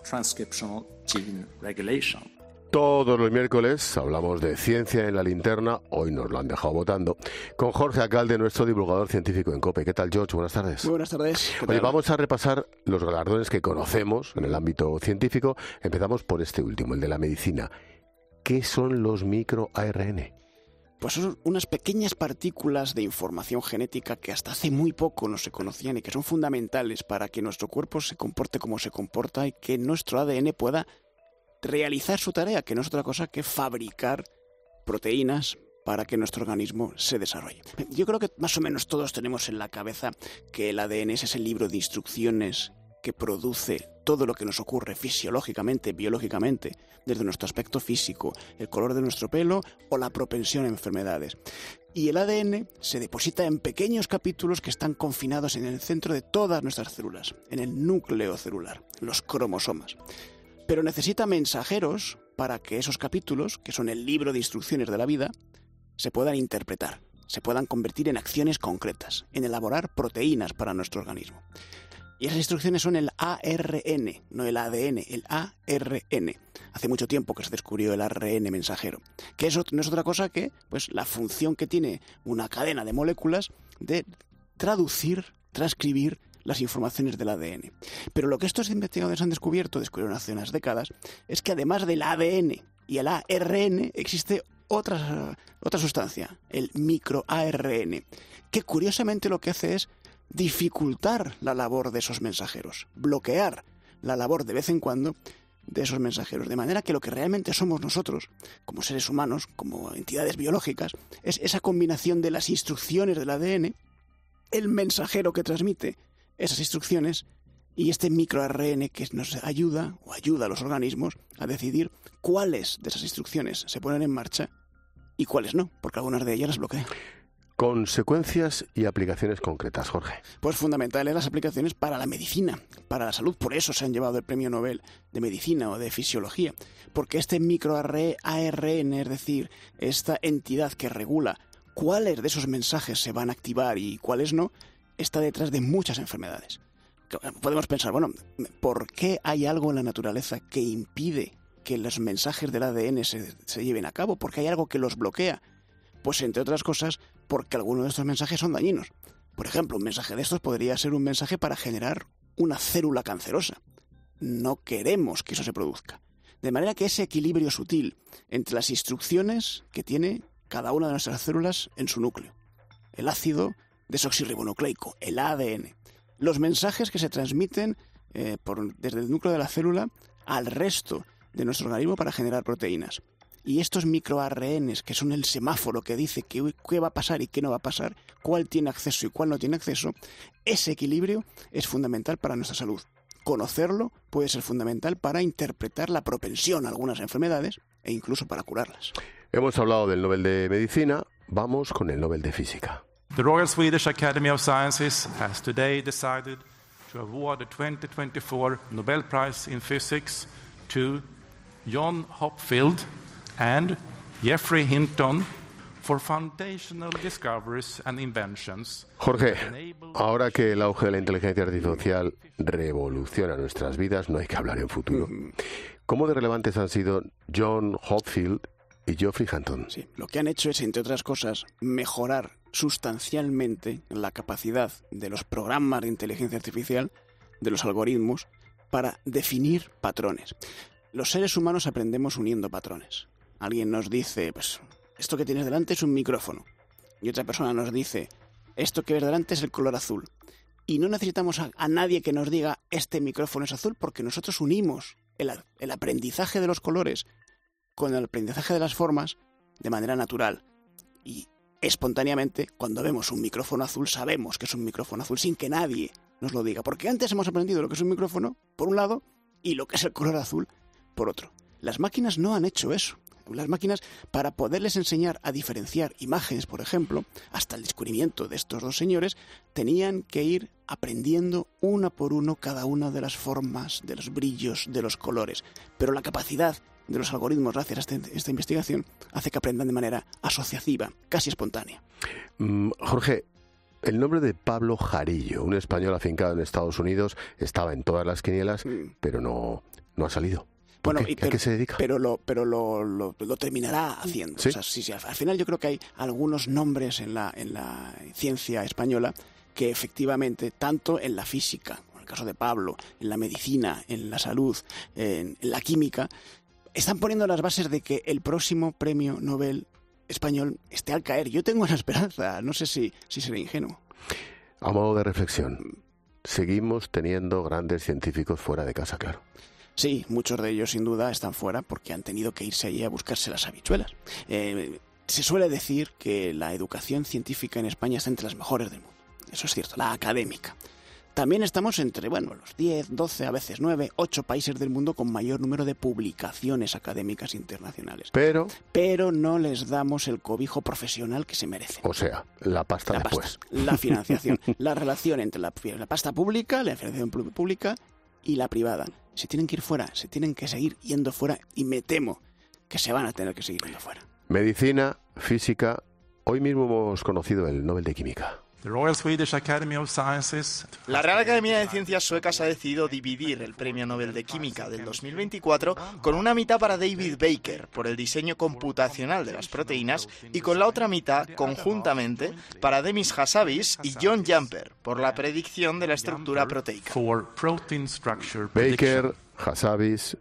Todos los miércoles hablamos de ciencia en la linterna, hoy nos lo han dejado votando, con Jorge Alcalde, nuestro divulgador científico en COPE. ¿Qué tal, George? Buenas tardes.
Muy buenas tardes.
Oye, vamos a repasar los galardones que conocemos en el ámbito científico. Empezamos por este último, el de la medicina. ¿Qué son los microA R N?
Pues son unas pequeñas partículas de información genética que hasta hace muy poco no se conocían y que son fundamentales para que nuestro cuerpo se comporte como se comporta y que nuestro A D N pueda realizar su tarea, que no es otra cosa que fabricar proteínas para que nuestro organismo se desarrolle. Yo creo que más o menos todos tenemos en la cabeza que el A D N es ese libro de instrucciones que produce todo lo que nos ocurre fisiológicamente, biológicamente, desde nuestro aspecto físico, el color de nuestro pelo o la propensión a enfermedades. Y el A D N se deposita en pequeños capítulos que están confinados en el centro de todas nuestras células, en el núcleo celular, los cromosomas. Pero necesita mensajeros para que esos capítulos, que son el libro de instrucciones de la vida, se puedan interpretar, se puedan convertir en acciones concretas, en elaborar proteínas para nuestro organismo. Y esas instrucciones son el A R N, no el A D N, el A R N. Hace mucho tiempo que se descubrió el A R N mensajero, que eso no es otra cosa que pues, la función que tiene una cadena de moléculas de traducir, transcribir las informaciones del A D N. Pero lo que estos investigadores han descubierto, descubrieron hace unas décadas, es que además del A D N y el A R N existe otra, otra sustancia, el microA R N, que curiosamente lo que hace es dificultar la labor de esos mensajeros, bloquear la labor de vez en cuando de esos mensajeros, de manera que lo que realmente somos nosotros, como seres humanos, como entidades biológicas, es esa combinación de las instrucciones del A D N, el mensajero que transmite esas instrucciones y este microA R N que nos ayuda o ayuda a los organismos a decidir cuáles de esas instrucciones se ponen en marcha y cuáles no, porque algunas de ellas las bloquean.
Consecuencias y aplicaciones concretas, Jorge.
Pues fundamentales las aplicaciones para la medicina, para la salud. Por eso se han llevado el Premio Nobel de Medicina o de Fisiología, porque este microA R N, es decir, esta entidad que regula cuáles de esos mensajes se van a activar y cuáles no, está detrás de muchas enfermedades. Podemos pensar, bueno, ¿por qué hay algo en la naturaleza que impide que los mensajes del A D N se, se lleven a cabo? ¿Por qué hay algo que los bloquea? Pues entre otras cosas, porque algunos de estos mensajes son dañinos. Por ejemplo, un mensaje de estos podría ser un mensaje para generar una célula cancerosa. No queremos que eso se produzca. De manera que ese equilibrio sutil entre las instrucciones que tiene cada una de nuestras células en su núcleo, el ácido desoxirribonucleico, el A D N, los mensajes que se transmiten eh, por, desde el núcleo de la célula al resto de nuestro organismo para generar proteínas. Y estos microA R Ns, que son el semáforo que dice qué, qué va a pasar y qué no va a pasar, cuál tiene acceso y cuál no tiene acceso, ese equilibrio es fundamental para nuestra salud. Conocerlo puede ser fundamental para interpretar la propensión a algunas enfermedades e incluso para curarlas.
Hemos hablado del Nobel de Medicina, vamos con el Nobel de Física.
The Royal Swedish Academy of Sciences has today decided to award the twenty twenty-four Nobel Prize in Physics to John Hopfield and Geoffrey Hinton for foundational discoveries and inventions.
Jorge, ahora que el auge de la inteligencia artificial revoluciona nuestras vidas, no hay que hablar en futuro. ¿Cómo de relevantes han sido John Hopfield y Geoffrey Hinton?
Sí, lo que han hecho es, entre otras cosas, mejorar sustancialmente la capacidad de los programas de inteligencia artificial, de los algoritmos, para definir patrones. Los seres humanos aprendemos uniendo patrones. Alguien nos dice, pues, esto que tienes delante es un micrófono. Y otra persona nos dice, esto que ves delante es el color azul. Y no necesitamos a, a nadie que nos diga, este micrófono es azul, porque nosotros unimos el, el aprendizaje de los colores con el aprendizaje de las formas de manera natural. Y espontáneamente, cuando vemos un micrófono azul, sabemos que es un micrófono azul sin que nadie nos lo diga. Porque antes hemos aprendido lo que es un micrófono, por un lado, y lo que es el color azul, por otro. Las máquinas no han hecho eso. Las máquinas, para poderles enseñar a diferenciar imágenes, por ejemplo, hasta el descubrimiento de estos dos señores, tenían que ir aprendiendo una por uno cada una de las formas, de los brillos, de los colores. Pero la capacidad de los algoritmos, gracias a este, esta investigación, hace que aprendan de manera asociativa, casi espontánea.
Mm, Jorge, el nombre de Pablo Jarillo, un español afincado en Estados Unidos, estaba en todas las quinielas, mm. pero no, no ha salido.
Bueno,
qué?
Y pero,
¿A qué se dedica?
Pero lo, pero lo, lo, lo terminará haciendo.
¿Sí?
O sea, sí, sí, al final yo creo que hay algunos nombres en la, en la ciencia española que efectivamente, tanto en la física, en el caso de Pablo, en la medicina, en la salud, en, en la química, están poniendo las bases de que el próximo premio Nobel español esté al caer. Yo tengo una esperanza, no sé si, si seré ingenuo.
A modo de reflexión, seguimos teniendo grandes científicos fuera de casa, claro.
Sí, muchos de ellos sin duda están fuera porque han tenido que irse allí a buscarse las habichuelas. Eh, se suele decir que la educación científica en España está entre las mejores del mundo. Eso es cierto, la académica. También estamos entre, bueno, los diez, doce, a veces nueve, ocho países del mundo con mayor número de publicaciones académicas internacionales.
Pero...
Pero no les damos el cobijo profesional que se merecen.
O sea, la pasta
la
después.
Pasta, la financiación, la relación entre la, la pasta pública, la financiación pública y la privada. Se tienen que ir fuera, se tienen que seguir yendo fuera y me temo que se van a tener que seguir yendo fuera.
Medicina, física, hoy mismo hemos conocido el Nobel de Química.
The Royal Swedish Academy of Sciences.
La Real Academia de Ciencias Suecas ha decidido dividir el Premio Nobel de Química del dos mil veinticuatro con una mitad para David Baker por el diseño computacional de las proteínas y con la otra mitad, conjuntamente, para Demis Hassabis y John Jumper por la predicción de la estructura proteica.
Baker, Hassabis,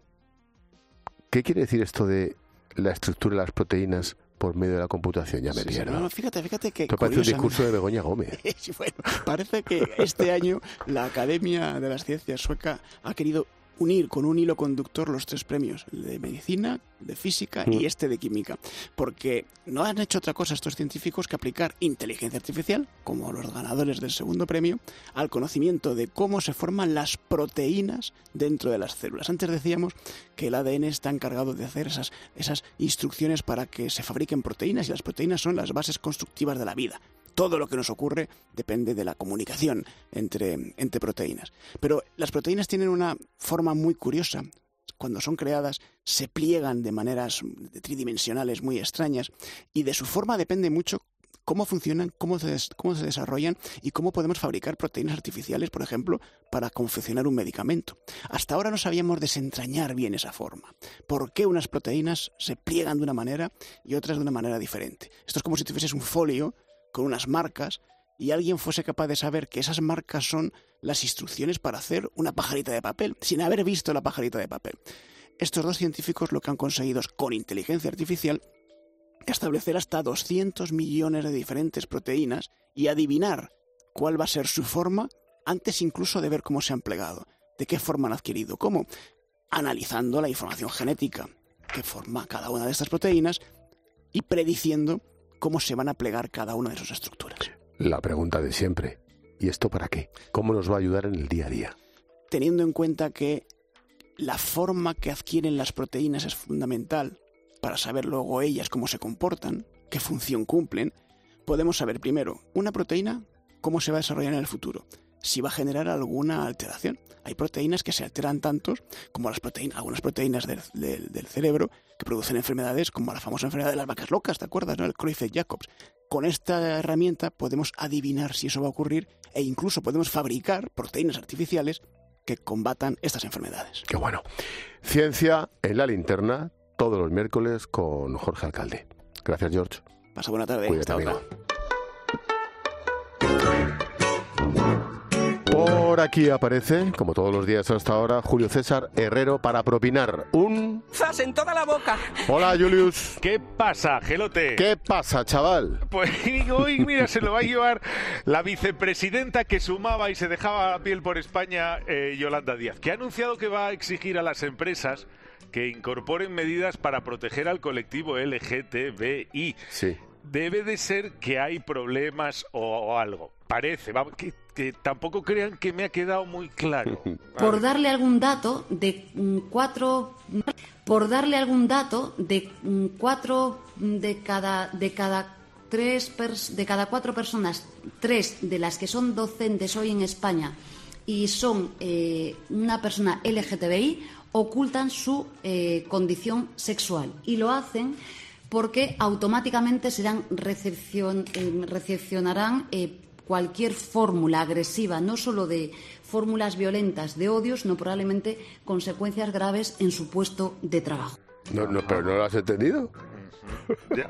¿qué quiere decir esto de la estructura de las proteínas por medio de la computación? Ya me
sí,
pierdo.
No, no, fíjate, fíjate que...
Esto parece un discurso de Begoña Gómez.
Sí, bueno, parece que este año la Academia de las Ciencias sueca ha querido unir con un hilo conductor los tres premios, el de medicina, de física y este de química, porque no han hecho otra cosa estos científicos que aplicar inteligencia artificial, como los ganadores del segundo premio, al conocimiento de cómo se forman las proteínas dentro de las células. Antes decíamos que el A D N está encargado de hacer esas, esas instrucciones para que se fabriquen proteínas, y las proteínas son las bases constructivas de la vida. Todo lo que nos ocurre depende de la comunicación entre, entre proteínas. Pero las proteínas tienen una forma muy curiosa. Cuando son creadas, se pliegan de maneras tridimensionales muy extrañas, y de su forma depende mucho cómo funcionan, cómo se, des, cómo se desarrollan y cómo podemos fabricar proteínas artificiales, por ejemplo, para confeccionar un medicamento. Hasta ahora no sabíamos desentrañar bien esa forma. ¿Por qué unas proteínas se pliegan de una manera y otras de una manera diferente? Esto es como si tuvieses un folio con unas marcas y alguien fuese capaz de saber que esas marcas son las instrucciones para hacer una pajarita de papel, sin haber visto la pajarita de papel. Estos dos científicos lo que han conseguido es, con inteligencia artificial, establecer hasta doscientos millones de diferentes proteínas y adivinar cuál va a ser su forma antes incluso de ver cómo se han plegado, de qué forma han adquirido, cómo, analizando la información genética que forma cada una de estas proteínas y prediciendo cómo se van a plegar cada una de sus estructuras.
La pregunta de siempre, ¿y esto para qué? ¿Cómo nos va a ayudar en el día a día?
Teniendo en cuenta que la forma que adquieren las proteínas es fundamental para saber luego ellas cómo se comportan, qué función cumplen, podemos saber primero, una proteína, cómo se va a desarrollar en el futuro, si va a generar alguna alteración. Hay proteínas que se alteran tantos como las proteínas, algunas proteínas del, del, del cerebro que producen enfermedades como la famosa enfermedad de las vacas locas, ¿te acuerdas, no? El Creutzfeldt-Jacobs. Con esta herramienta podemos adivinar si eso va a ocurrir e incluso podemos fabricar proteínas artificiales que combatan estas enfermedades.
Qué bueno. Ciencia en la linterna, todos los miércoles con Jorge Alcalde. Gracias, George.
Pasa buena tarde.
Cuídate,
Hasta
amigo.
otra.
Por ahora aquí aparece, como todos los días hasta ahora, Julio César Herrero para propinar un...
¡Zas en toda la boca!
Hola, Julius.
¿Qué pasa, Gelote?
¿Qué pasa, chaval?
Pues hoy, mira, se lo va a llevar la vicepresidenta que sumaba y se dejaba la piel por España, eh, Yolanda Díaz, que ha anunciado que va a exigir a las empresas que incorporen medidas para proteger al colectivo L G T B I.
Sí.
Debe de ser que hay problemas o, o algo. Parece, vamos, que, que tampoco crean que me ha quedado muy claro.
Por darle algún dato de cuatro, por darle algún dato de cuatro de cada de cada tres pers, de cada cuatro personas, tres de las que son docentes hoy en España y son eh, una persona L G T B I, ocultan su eh, condición sexual y lo hacen porque automáticamente serán recepcion, eh, recepcionarán eh, cualquier fórmula agresiva, no solo de fórmulas violentas de odio, sino probablemente consecuencias graves en su puesto de trabajo.
No, no, pero no lo has entendido.
Ya.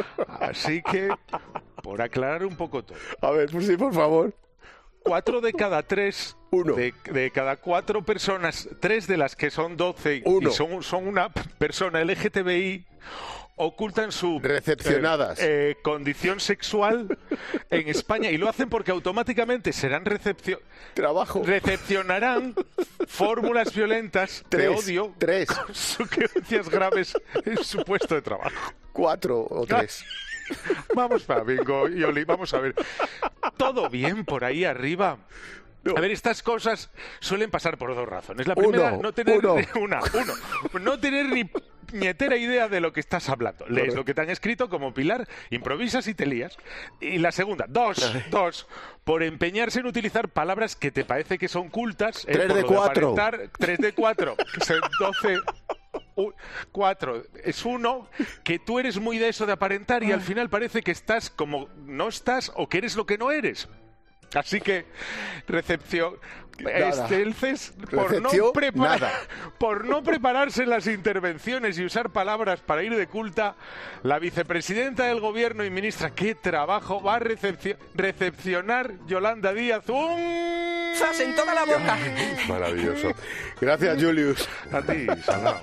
Así que, por aclarar un poco todo.
A ver, pues sí, por favor.
Cuatro de cada tres,
Uno.
De, de cada cuatro personas, tres de las que son doce
Uno.
y son, son una persona L G T B I, ocultan su
recepcionadas
eh, eh, condición sexual en España y lo hacen porque automáticamente serán recepcio
trabajo
recepcionarán fórmulas violentas
tres,
de odio
tres
consecuencias graves en su puesto de trabajo.
Cuatro o tres.
Vamos para bingo, Yoli, vamos a ver. ¿Todo bien por ahí arriba? No. A ver, estas cosas suelen pasar por dos razones. La primera,
uno,
no tener
uno.
una, uno, no tener ni puñetera idea de lo que estás hablando. Lees lo que te han escrito como Pilar, improvisas y te lías. Y la segunda, dos, dos, por empeñarse en utilizar palabras que te parece que son cultas.
Tres
eh, por
de
lo
cuatro.
aparentar, tres de cuatro, que son doce. Uh, cuatro, es uno que tú eres muy de eso de aparentar y al final parece que estás como no estás o que eres lo que no eres. Así que recepción este, el CES por no, prepara, por no prepararse en las intervenciones y usar palabras para ir de culta, la vicepresidenta del gobierno y ministra, qué trabajo va a recepcio recepcionar Yolanda Díaz un
¡zas en toda la boca!
Maravilloso. Gracias, Julius.
A ti, Salao.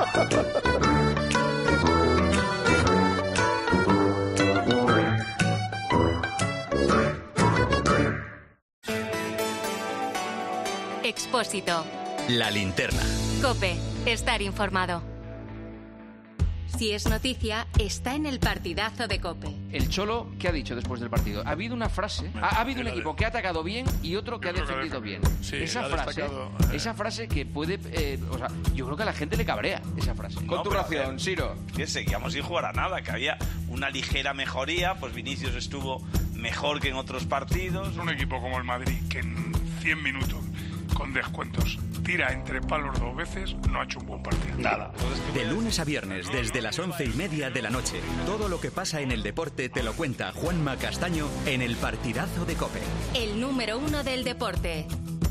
Expósito.
La linterna.
COPE. Estar informado. Si es noticia, está en el partidazo de COPE.
El Cholo, ¿qué ha dicho después del partido? Ha habido una frase, ha, ha habido un equipo que ha atacado bien y otro que ha defendido bien.
Sí,
esa frase,
destacado, eh.
esa frase que puede, eh, o sea, yo creo que a la gente le cabrea esa frase.
No,
Con tu
pero,
ración,
eh,
Siro.
Que seguíamos sin jugar a nada, que había una ligera mejoría, pues Vinicius estuvo mejor que en otros partidos.
Un equipo como el Madrid, que en cien minutos, con descuentos, tira entre palos dos veces, no ha hecho un buen partido.
Nada.
De lunes a viernes, desde las once y media de la noche, todo lo que pasa en el deporte te lo cuenta Juanma Castaño en el partidazo de COPE.
El número uno del deporte.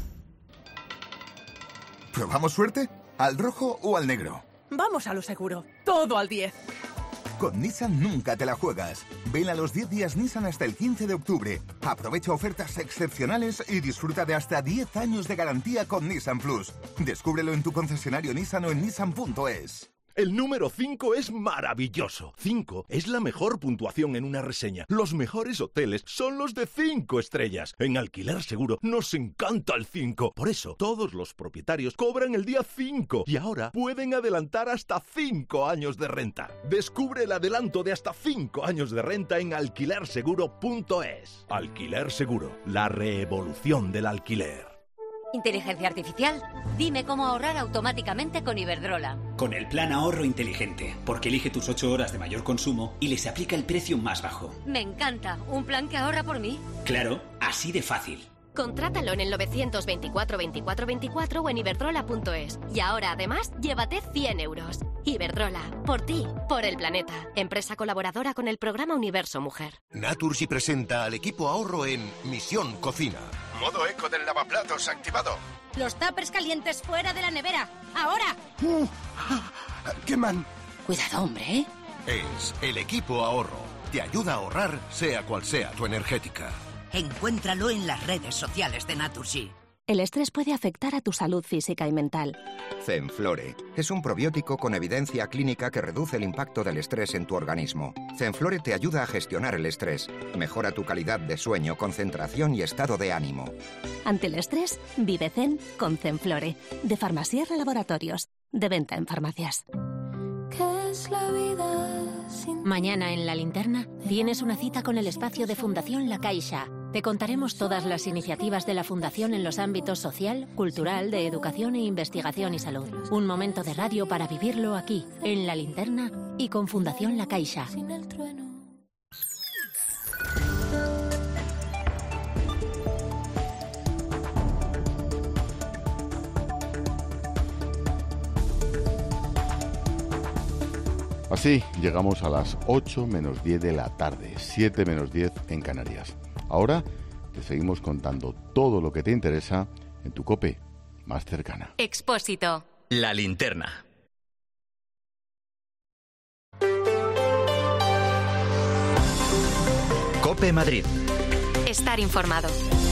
¿Probamos suerte? ¿Al rojo o al negro?
Vamos a lo seguro. Todo al diez.
Con Nissan nunca te la juegas. Ven a los diez días Nissan hasta el quince de octubre. Aprovecha ofertas excepcionales y disfruta de hasta diez años de garantía con Nissan Plus. Descúbrelo en tu concesionario Nissan o en nissan punto es.
El número cinco es maravilloso. cinco es la mejor puntuación en una reseña. Los mejores hoteles son los de cinco estrellas. En Alquiler Seguro nos encanta el cinco. Por eso, todos los propietarios cobran el día cinco y ahora pueden adelantar hasta cinco años de renta. Descubre el adelanto de hasta cinco años de renta en alquiler seguro punto es. Alquiler Seguro, la revolución del alquiler.
Inteligencia artificial. Dime cómo ahorrar automáticamente con Iberdrola.
Con el plan ahorro inteligente, porque elige tus ocho horas de mayor consumo y les aplica el precio más bajo.
Me encanta. ¿Un plan que ahorra por mí?
Claro, así de fácil.
Contrátalo en el nueve dos cuatro, veinticuatro veinticuatro o en iberdrola punto es. Y ahora, además, llévate cien euros. Iberdrola. Por ti, por el planeta. Empresa colaboradora con el programa Universo Mujer.
Naturgy presenta al equipo ahorro en Misión Cocina.
Modo eco del lavaplatos activado.
Los tuppers calientes fuera de la nevera. ¡Ahora!
Uh, ¡Queman!
Cuidado, hombre, ¿eh?
Es el equipo ahorro. Te ayuda a ahorrar, sea cual sea tu energética.
Encuéntralo en las redes sociales de Naturgy.
El estrés puede afectar a tu salud física y mental.
Zenflore es un probiótico con evidencia clínica que reduce el impacto del estrés en tu organismo. Zenflore te ayuda a gestionar el estrés, mejora tu calidad de sueño, concentración y estado de ánimo.
Ante el estrés, vive Zen con Zenflore, de Farmasierra Laboratorios, de venta en farmacias.
¿Qué es la vida sin... Mañana en La Linterna tienes una cita con el espacio de Fundación La Caixa. Te contaremos todas las iniciativas de la Fundación en los ámbitos social, cultural, de educación e investigación y salud. Un momento de radio para vivirlo aquí, en La Linterna y con Fundación La Caixa.
Así llegamos a las ocho menos diez de la tarde, siete menos diez en Canarias. Ahora te seguimos contando todo lo que te interesa en tu COPE más cercana.
Expósito.
La Linterna. COPE Madrid.
Estar informado.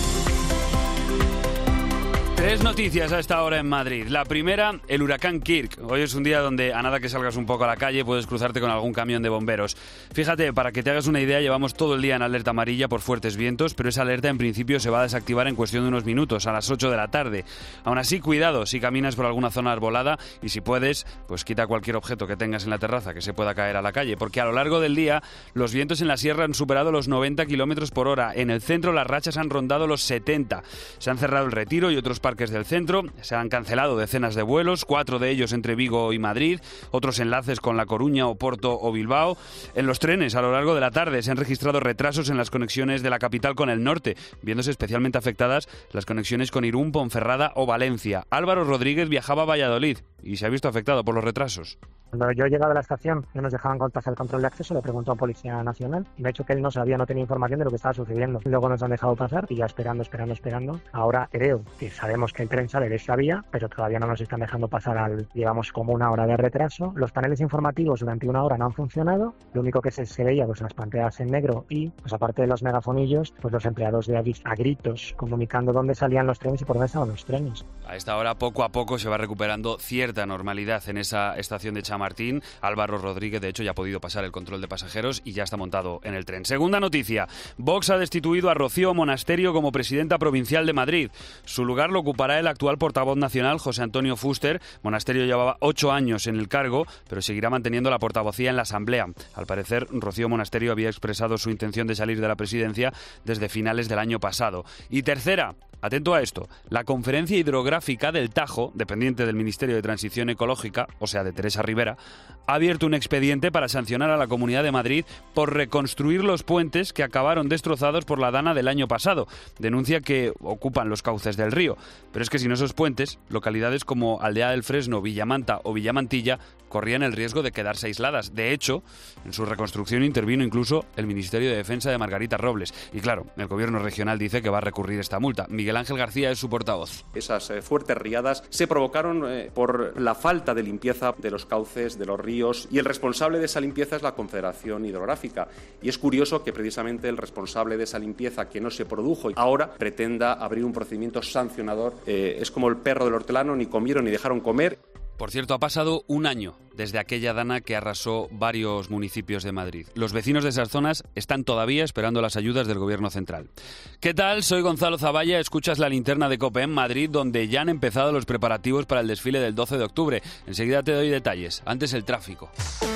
Tres noticias a esta hora en Madrid. La primera, el huracán Kirk. Hoy es un día donde a nada que salgas un poco a la calle puedes cruzarte con algún camión de bomberos. Fíjate, para que te hagas una idea, llevamos todo el día en alerta amarilla por fuertes vientos, pero esa alerta en principio se va a desactivar en cuestión de unos minutos, a las ocho de la tarde. Aún así, cuidado si caminas por alguna zona arbolada y si puedes, pues quita cualquier objeto que tengas en la terraza que se pueda caer a la calle, porque a lo largo del día los vientos en la sierra han superado los noventa kilómetros por hora. En el centro las rachas han rondado los setenta. Se han cerrado el Retiro y otros parques del centro, se han cancelado decenas de vuelos, cuatro de ellos entre Vigo y Madrid, otros enlaces con La Coruña, Oporto o Bilbao. En los trenes, a lo largo de la tarde, se han registrado retrasos en las conexiones de la capital con el norte, viéndose especialmente afectadas las conexiones con Irún, Ponferrada o Valencia. Álvaro Rodríguez viajaba a Valladolid y se ha visto afectado por los retrasos.
Cuando yo he llegado a la estación, no nos dejaban pasar el control de acceso, le preguntó a Policía Nacional y me ha dicho que él no sabía, no tenía información de lo que estaba sucediendo. Luego nos han dejado pasar y ya esperando, esperando, esperando. Ahora creo que sabemos que el tren sale de esa vía, pero todavía no nos están dejando pasar al, digamos, como una hora de retraso. Los paneles informativos durante una hora no han funcionado. Lo único que se, se veía, pues las pantallas en negro y, pues aparte de los megafonillos, pues los empleados de Adif a gritos comunicando dónde salían los trenes y por dónde estaban los trenes.
A esta hora, poco a poco, se va recuperando cierta normalidad en esa estación de Chamartín. Álvaro Rodríguez, de hecho, ya ha podido pasar el control de pasajeros y ya está montado en el tren. Segunda noticia. Vox ha destituido a Rocío Monasterio como presidenta provincial de Madrid. Su lugar lo ocupará el actual portavoz nacional, José Antonio Fuster. Monasterio llevaba ocho años en el cargo, pero seguirá manteniendo la portavocía en la Asamblea. Al parecer, Rocío Monasterio había expresado su intención de salir de la presidencia desde finales del año pasado. Y tercera, atento a esto, la Conferencia Hidrográfica del Tajo, dependiente del Ministerio de Transición Ecológica, o sea, de Teresa Rivera, ha abierto un expediente para sancionar a la Comunidad de Madrid por reconstruir los puentes que acabaron destrozados por la Dana del año pasado. Denuncia que ocupan los cauces del río. Pero es que sin esos puentes, localidades como Aldea del Fresno, Villamanta o Villamantilla corrían el riesgo de quedarse aisladas. De hecho, en su reconstrucción intervino incluso el Ministerio de Defensa de Margarita Robles. Y claro, el gobierno regional dice que va a recurrir esta multa. Miguel Ángel García es su portavoz.
Esas eh, fuertes riadas se provocaron eh, por la falta de limpieza de los cauces, de los ríos, y el responsable de esa limpieza es la Confederación Hidrográfica. Y es curioso que precisamente el responsable de esa limpieza que no se produjo ahora pretenda abrir un procedimiento sancionador. Eh, es como el perro del hortelano, ni comieron ni dejaron comer.
Por cierto, ha pasado un año desde aquella dana que arrasó varios municipios de Madrid. Los vecinos de esas zonas están todavía esperando las ayudas del gobierno central. ¿Qué tal? Soy Gonzalo Zavalla, escuchas la linterna de COPE en Madrid, donde ya han empezado los preparativos para el desfile del doce de octubre. Enseguida te doy detalles. Antes el tráfico.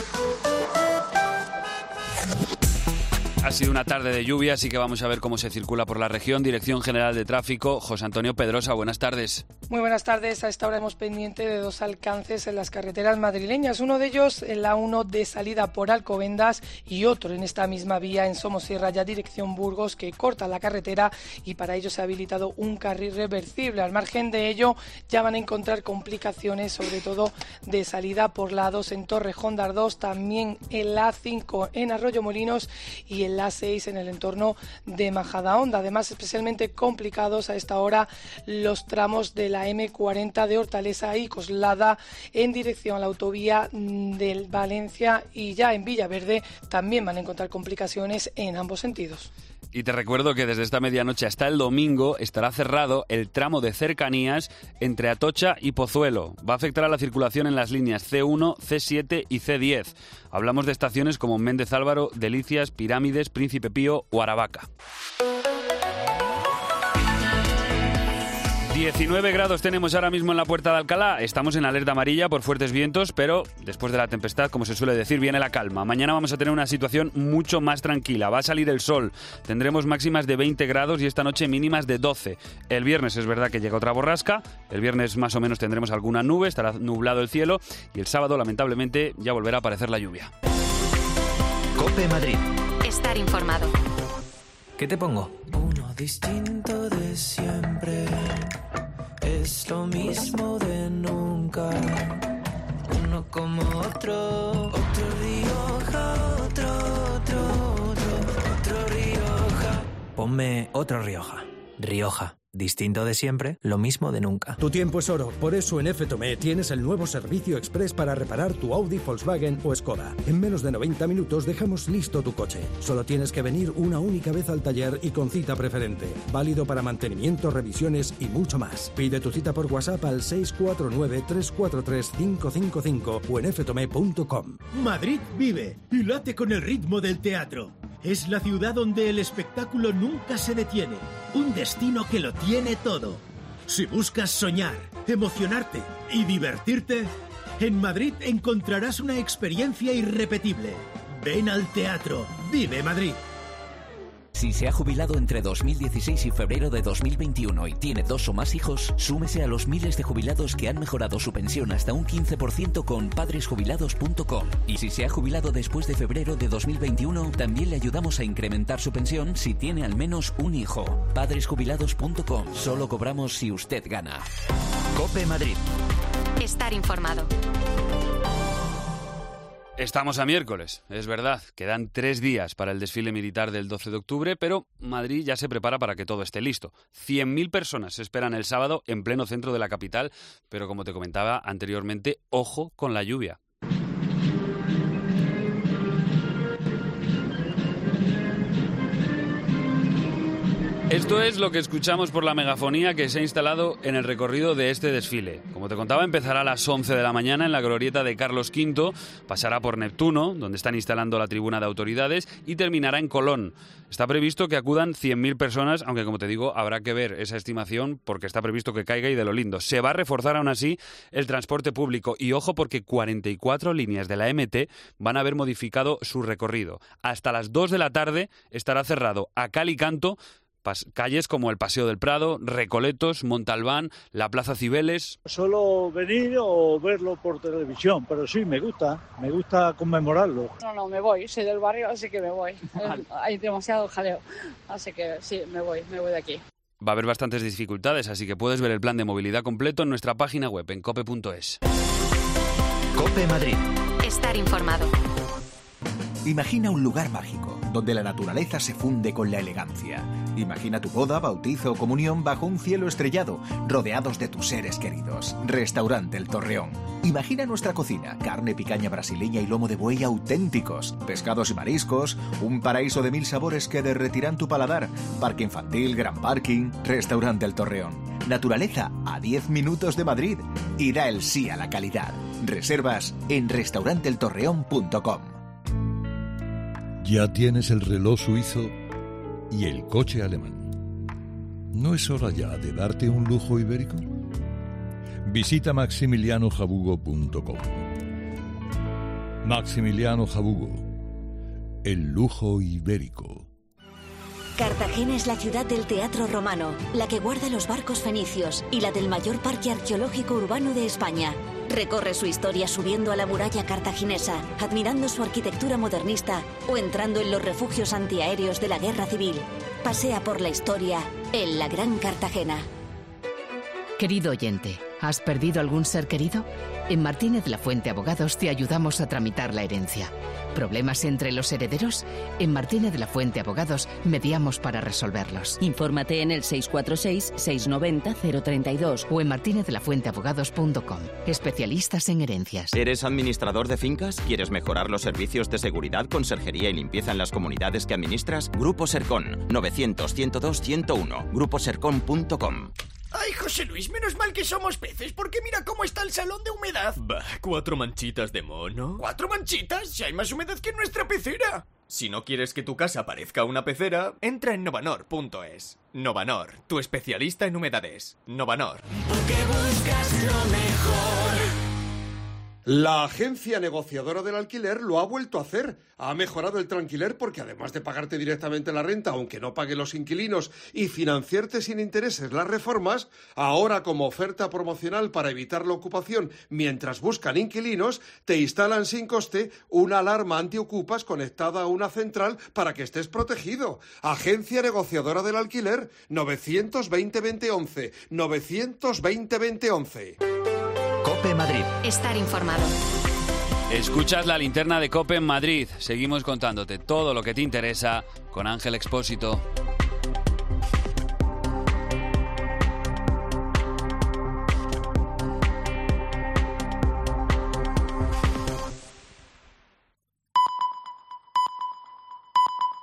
Ha sido una tarde de lluvia, así que vamos a ver cómo se circula por la región. Dirección General de Tráfico, José Antonio Pedrosa, buenas tardes.
Muy buenas tardes. A esta hora hemos pendiente de dos alcances en las carreteras madrileñas. Uno de ellos en la uno de salida por Alcobendas y otro en esta misma vía en Somosierra, ya dirección Burgos, que corta la carretera y para ello se ha habilitado un carril reversible. Al margen de ello ya van a encontrar complicaciones, sobre todo de salida por la dos en Torrejón de Ardoz, también en la A cinco en Arroyomolinos y en la A seis en el entorno de Majadahonda. Además, especialmente complicados a esta hora los tramos de la eme cuarenta de Hortaleza y Coslada en dirección a la autovía del Valencia, y ya en Villaverde también van a encontrar complicaciones en ambos sentidos.
Y te recuerdo que desde esta medianoche hasta el domingo estará cerrado el tramo de cercanías entre Atocha y Pozuelo. Va a afectar a la circulación en las líneas ce uno, ce siete y ce diez. Hablamos de estaciones como Méndez Álvaro, Delicias, Pirámides, Príncipe Pío o Aravaca. diecinueve grados tenemos ahora mismo en la Puerta de Alcalá. Estamos en alerta amarilla por fuertes vientos, pero después de la tempestad, como se suele decir, viene la calma. Mañana vamos a tener una situación mucho más tranquila. Va a salir el sol. Tendremos máximas de veinte grados y esta noche mínimas de doce. El viernes es verdad que llega otra borrasca. El viernes más o menos tendremos alguna nube, estará nublado el cielo. Y el sábado, lamentablemente, ya volverá a aparecer la lluvia.
COPE Madrid.
Estar informado.
¿Qué te pongo? Uno distinto de siempre. Es lo mismo de nunca. Uno como otro. Otro Rioja, otro, otro, otro, otro Rioja. Ponme otro Rioja. Rioja. Distinto de siempre, lo mismo de nunca.
Tu tiempo es oro, por eso en F Tomé tienes el nuevo servicio express para reparar tu Audi, Volkswagen o Skoda. En menos de noventa minutos dejamos listo tu coche. Solo tienes que venir una única vez al taller y con cita preferente. Válido para mantenimiento, revisiones y mucho más. Pide tu cita por WhatsApp al seis cuatro nueve, tres cuatro tres, cinco cinco cinco o en f tomé punto com.
Madrid vive y late con el ritmo del teatro. Es la ciudad donde el espectáculo nunca se detiene. Un destino que lo tiene todo. Si buscas soñar, emocionarte y divertirte, en Madrid encontrarás una experiencia irrepetible. Ven al teatro. Vive Madrid.
Si se ha jubilado entre dos mil dieciséis y febrero de dos mil veintiuno y tiene dos o más hijos, súmese a los miles de jubilados que han mejorado su pensión hasta un quince por ciento con padres jubilados punto com. Y si se ha jubilado después de febrero de dos mil veintiuno, también le ayudamos a incrementar su pensión si tiene al menos un hijo. padres jubilados punto com. Solo cobramos si usted gana.
COPE Madrid.
Estar informado.
Estamos a miércoles, es verdad. Quedan tres días para el desfile militar del doce de octubre, pero Madrid ya se prepara para que todo esté listo. cien mil personas se esperan el sábado en pleno centro de la capital, pero como te comentaba anteriormente, ojo con la lluvia. Esto es lo que escuchamos por la megafonía que se ha instalado en el recorrido de este desfile. Como te contaba, empezará a las once de la mañana en la glorieta de Carlos quinto, pasará por Neptuno, donde están instalando la tribuna de autoridades, y terminará en Colón. Está previsto que acudan cien mil personas, aunque como te digo, habrá que ver esa estimación porque está previsto que caiga y de lo lindo. Se va a reforzar aún así el transporte público y ojo porque cuarenta y cuatro líneas de la eme te van a haber modificado su recorrido. Hasta las dos de la tarde estará cerrado a cal y canto calles como el Paseo del Prado, Recoletos, Montalbán, la Plaza Cibeles.
Solo venir o verlo por televisión, pero sí, me gusta, me gusta conmemorarlo.
No, no, me voy, soy del barrio, así que me voy. Hay demasiado jaleo, así que sí, me voy, me voy de aquí.
Va a haber bastantes dificultades, así que puedes ver el plan de movilidad completo en nuestra página web en cope punto es.
COPE Madrid.
Estar informado.
Imagina un lugar mágico, donde la naturaleza se funde con la elegancia. Imagina tu boda, bautizo o comunión bajo un cielo estrellado, rodeados de tus seres queridos. Restaurante El Torreón. Imagina nuestra cocina, carne, picaña brasileña y lomo de buey auténticos, pescados y mariscos, un paraíso de mil sabores que derretirán tu paladar, parque infantil, gran parking. Restaurante El Torreón. Naturaleza a diez minutos de Madrid y da el sí a la calidad. Reservas en restaurante el torreón punto com.
Ya tienes el reloj suizo y el coche alemán. ¿No es hora ya de darte un lujo ibérico? Visita maximiliano jabugo punto com. Maximiliano Jabugo, el lujo ibérico.
Cartagena es la ciudad del teatro romano, la que guarda los barcos fenicios y la del mayor parque arqueológico urbano de España. Recorre su historia subiendo a la muralla cartaginesa, admirando su arquitectura modernista o entrando en los refugios antiaéreos de la Guerra Civil. Pasea por la historia en la Gran Cartagena.
Querido oyente, ¿has perdido algún ser querido? En Martínez La Fuente Abogados te ayudamos a tramitar la herencia. ¿Problemas entre los herederos? En Martínez La Fuente Abogados mediamos para resolverlos.
Infórmate en el seis cuatro seis, seis nueve cero, cero tres dos
o en martinez la fuente abogados punto com. Especialistas en herencias.
¿Eres administrador de fincas? ¿Quieres mejorar los servicios de seguridad, conserjería y limpieza en las comunidades que administras? Grupo Sercon, novecientos, ciento dos, ciento uno. grupo sercon punto com.
Ay, José Luis, menos mal que somos peces, porque mira cómo está el salón de humedad.
Bah, cuatro manchitas de mono.
¿Cuatro manchitas? Si hay más humedad que en nuestra pecera.
Si no quieres que tu casa parezca una pecera, entra en novanor punto es. Novanor, tu especialista en humedades. Novanor.
Porque buscas lo mejor.
La agencia negociadora del alquiler lo ha vuelto a hacer. Ha mejorado el tranquiler porque además de pagarte directamente la renta, aunque no paguen los inquilinos, y financiarte sin intereses las reformas, ahora como oferta promocional para evitar la ocupación mientras buscan inquilinos, te instalan sin coste una alarma antiocupas conectada a una central para que estés protegido. Agencia negociadora del alquiler, novecientos veinte, veinte once, novecientos veinte, veinte once.
COPE Madrid.
Estar informado.
Escuchas la linterna de COPE en Madrid. Seguimos contándote todo lo que te interesa con Ángel Expósito.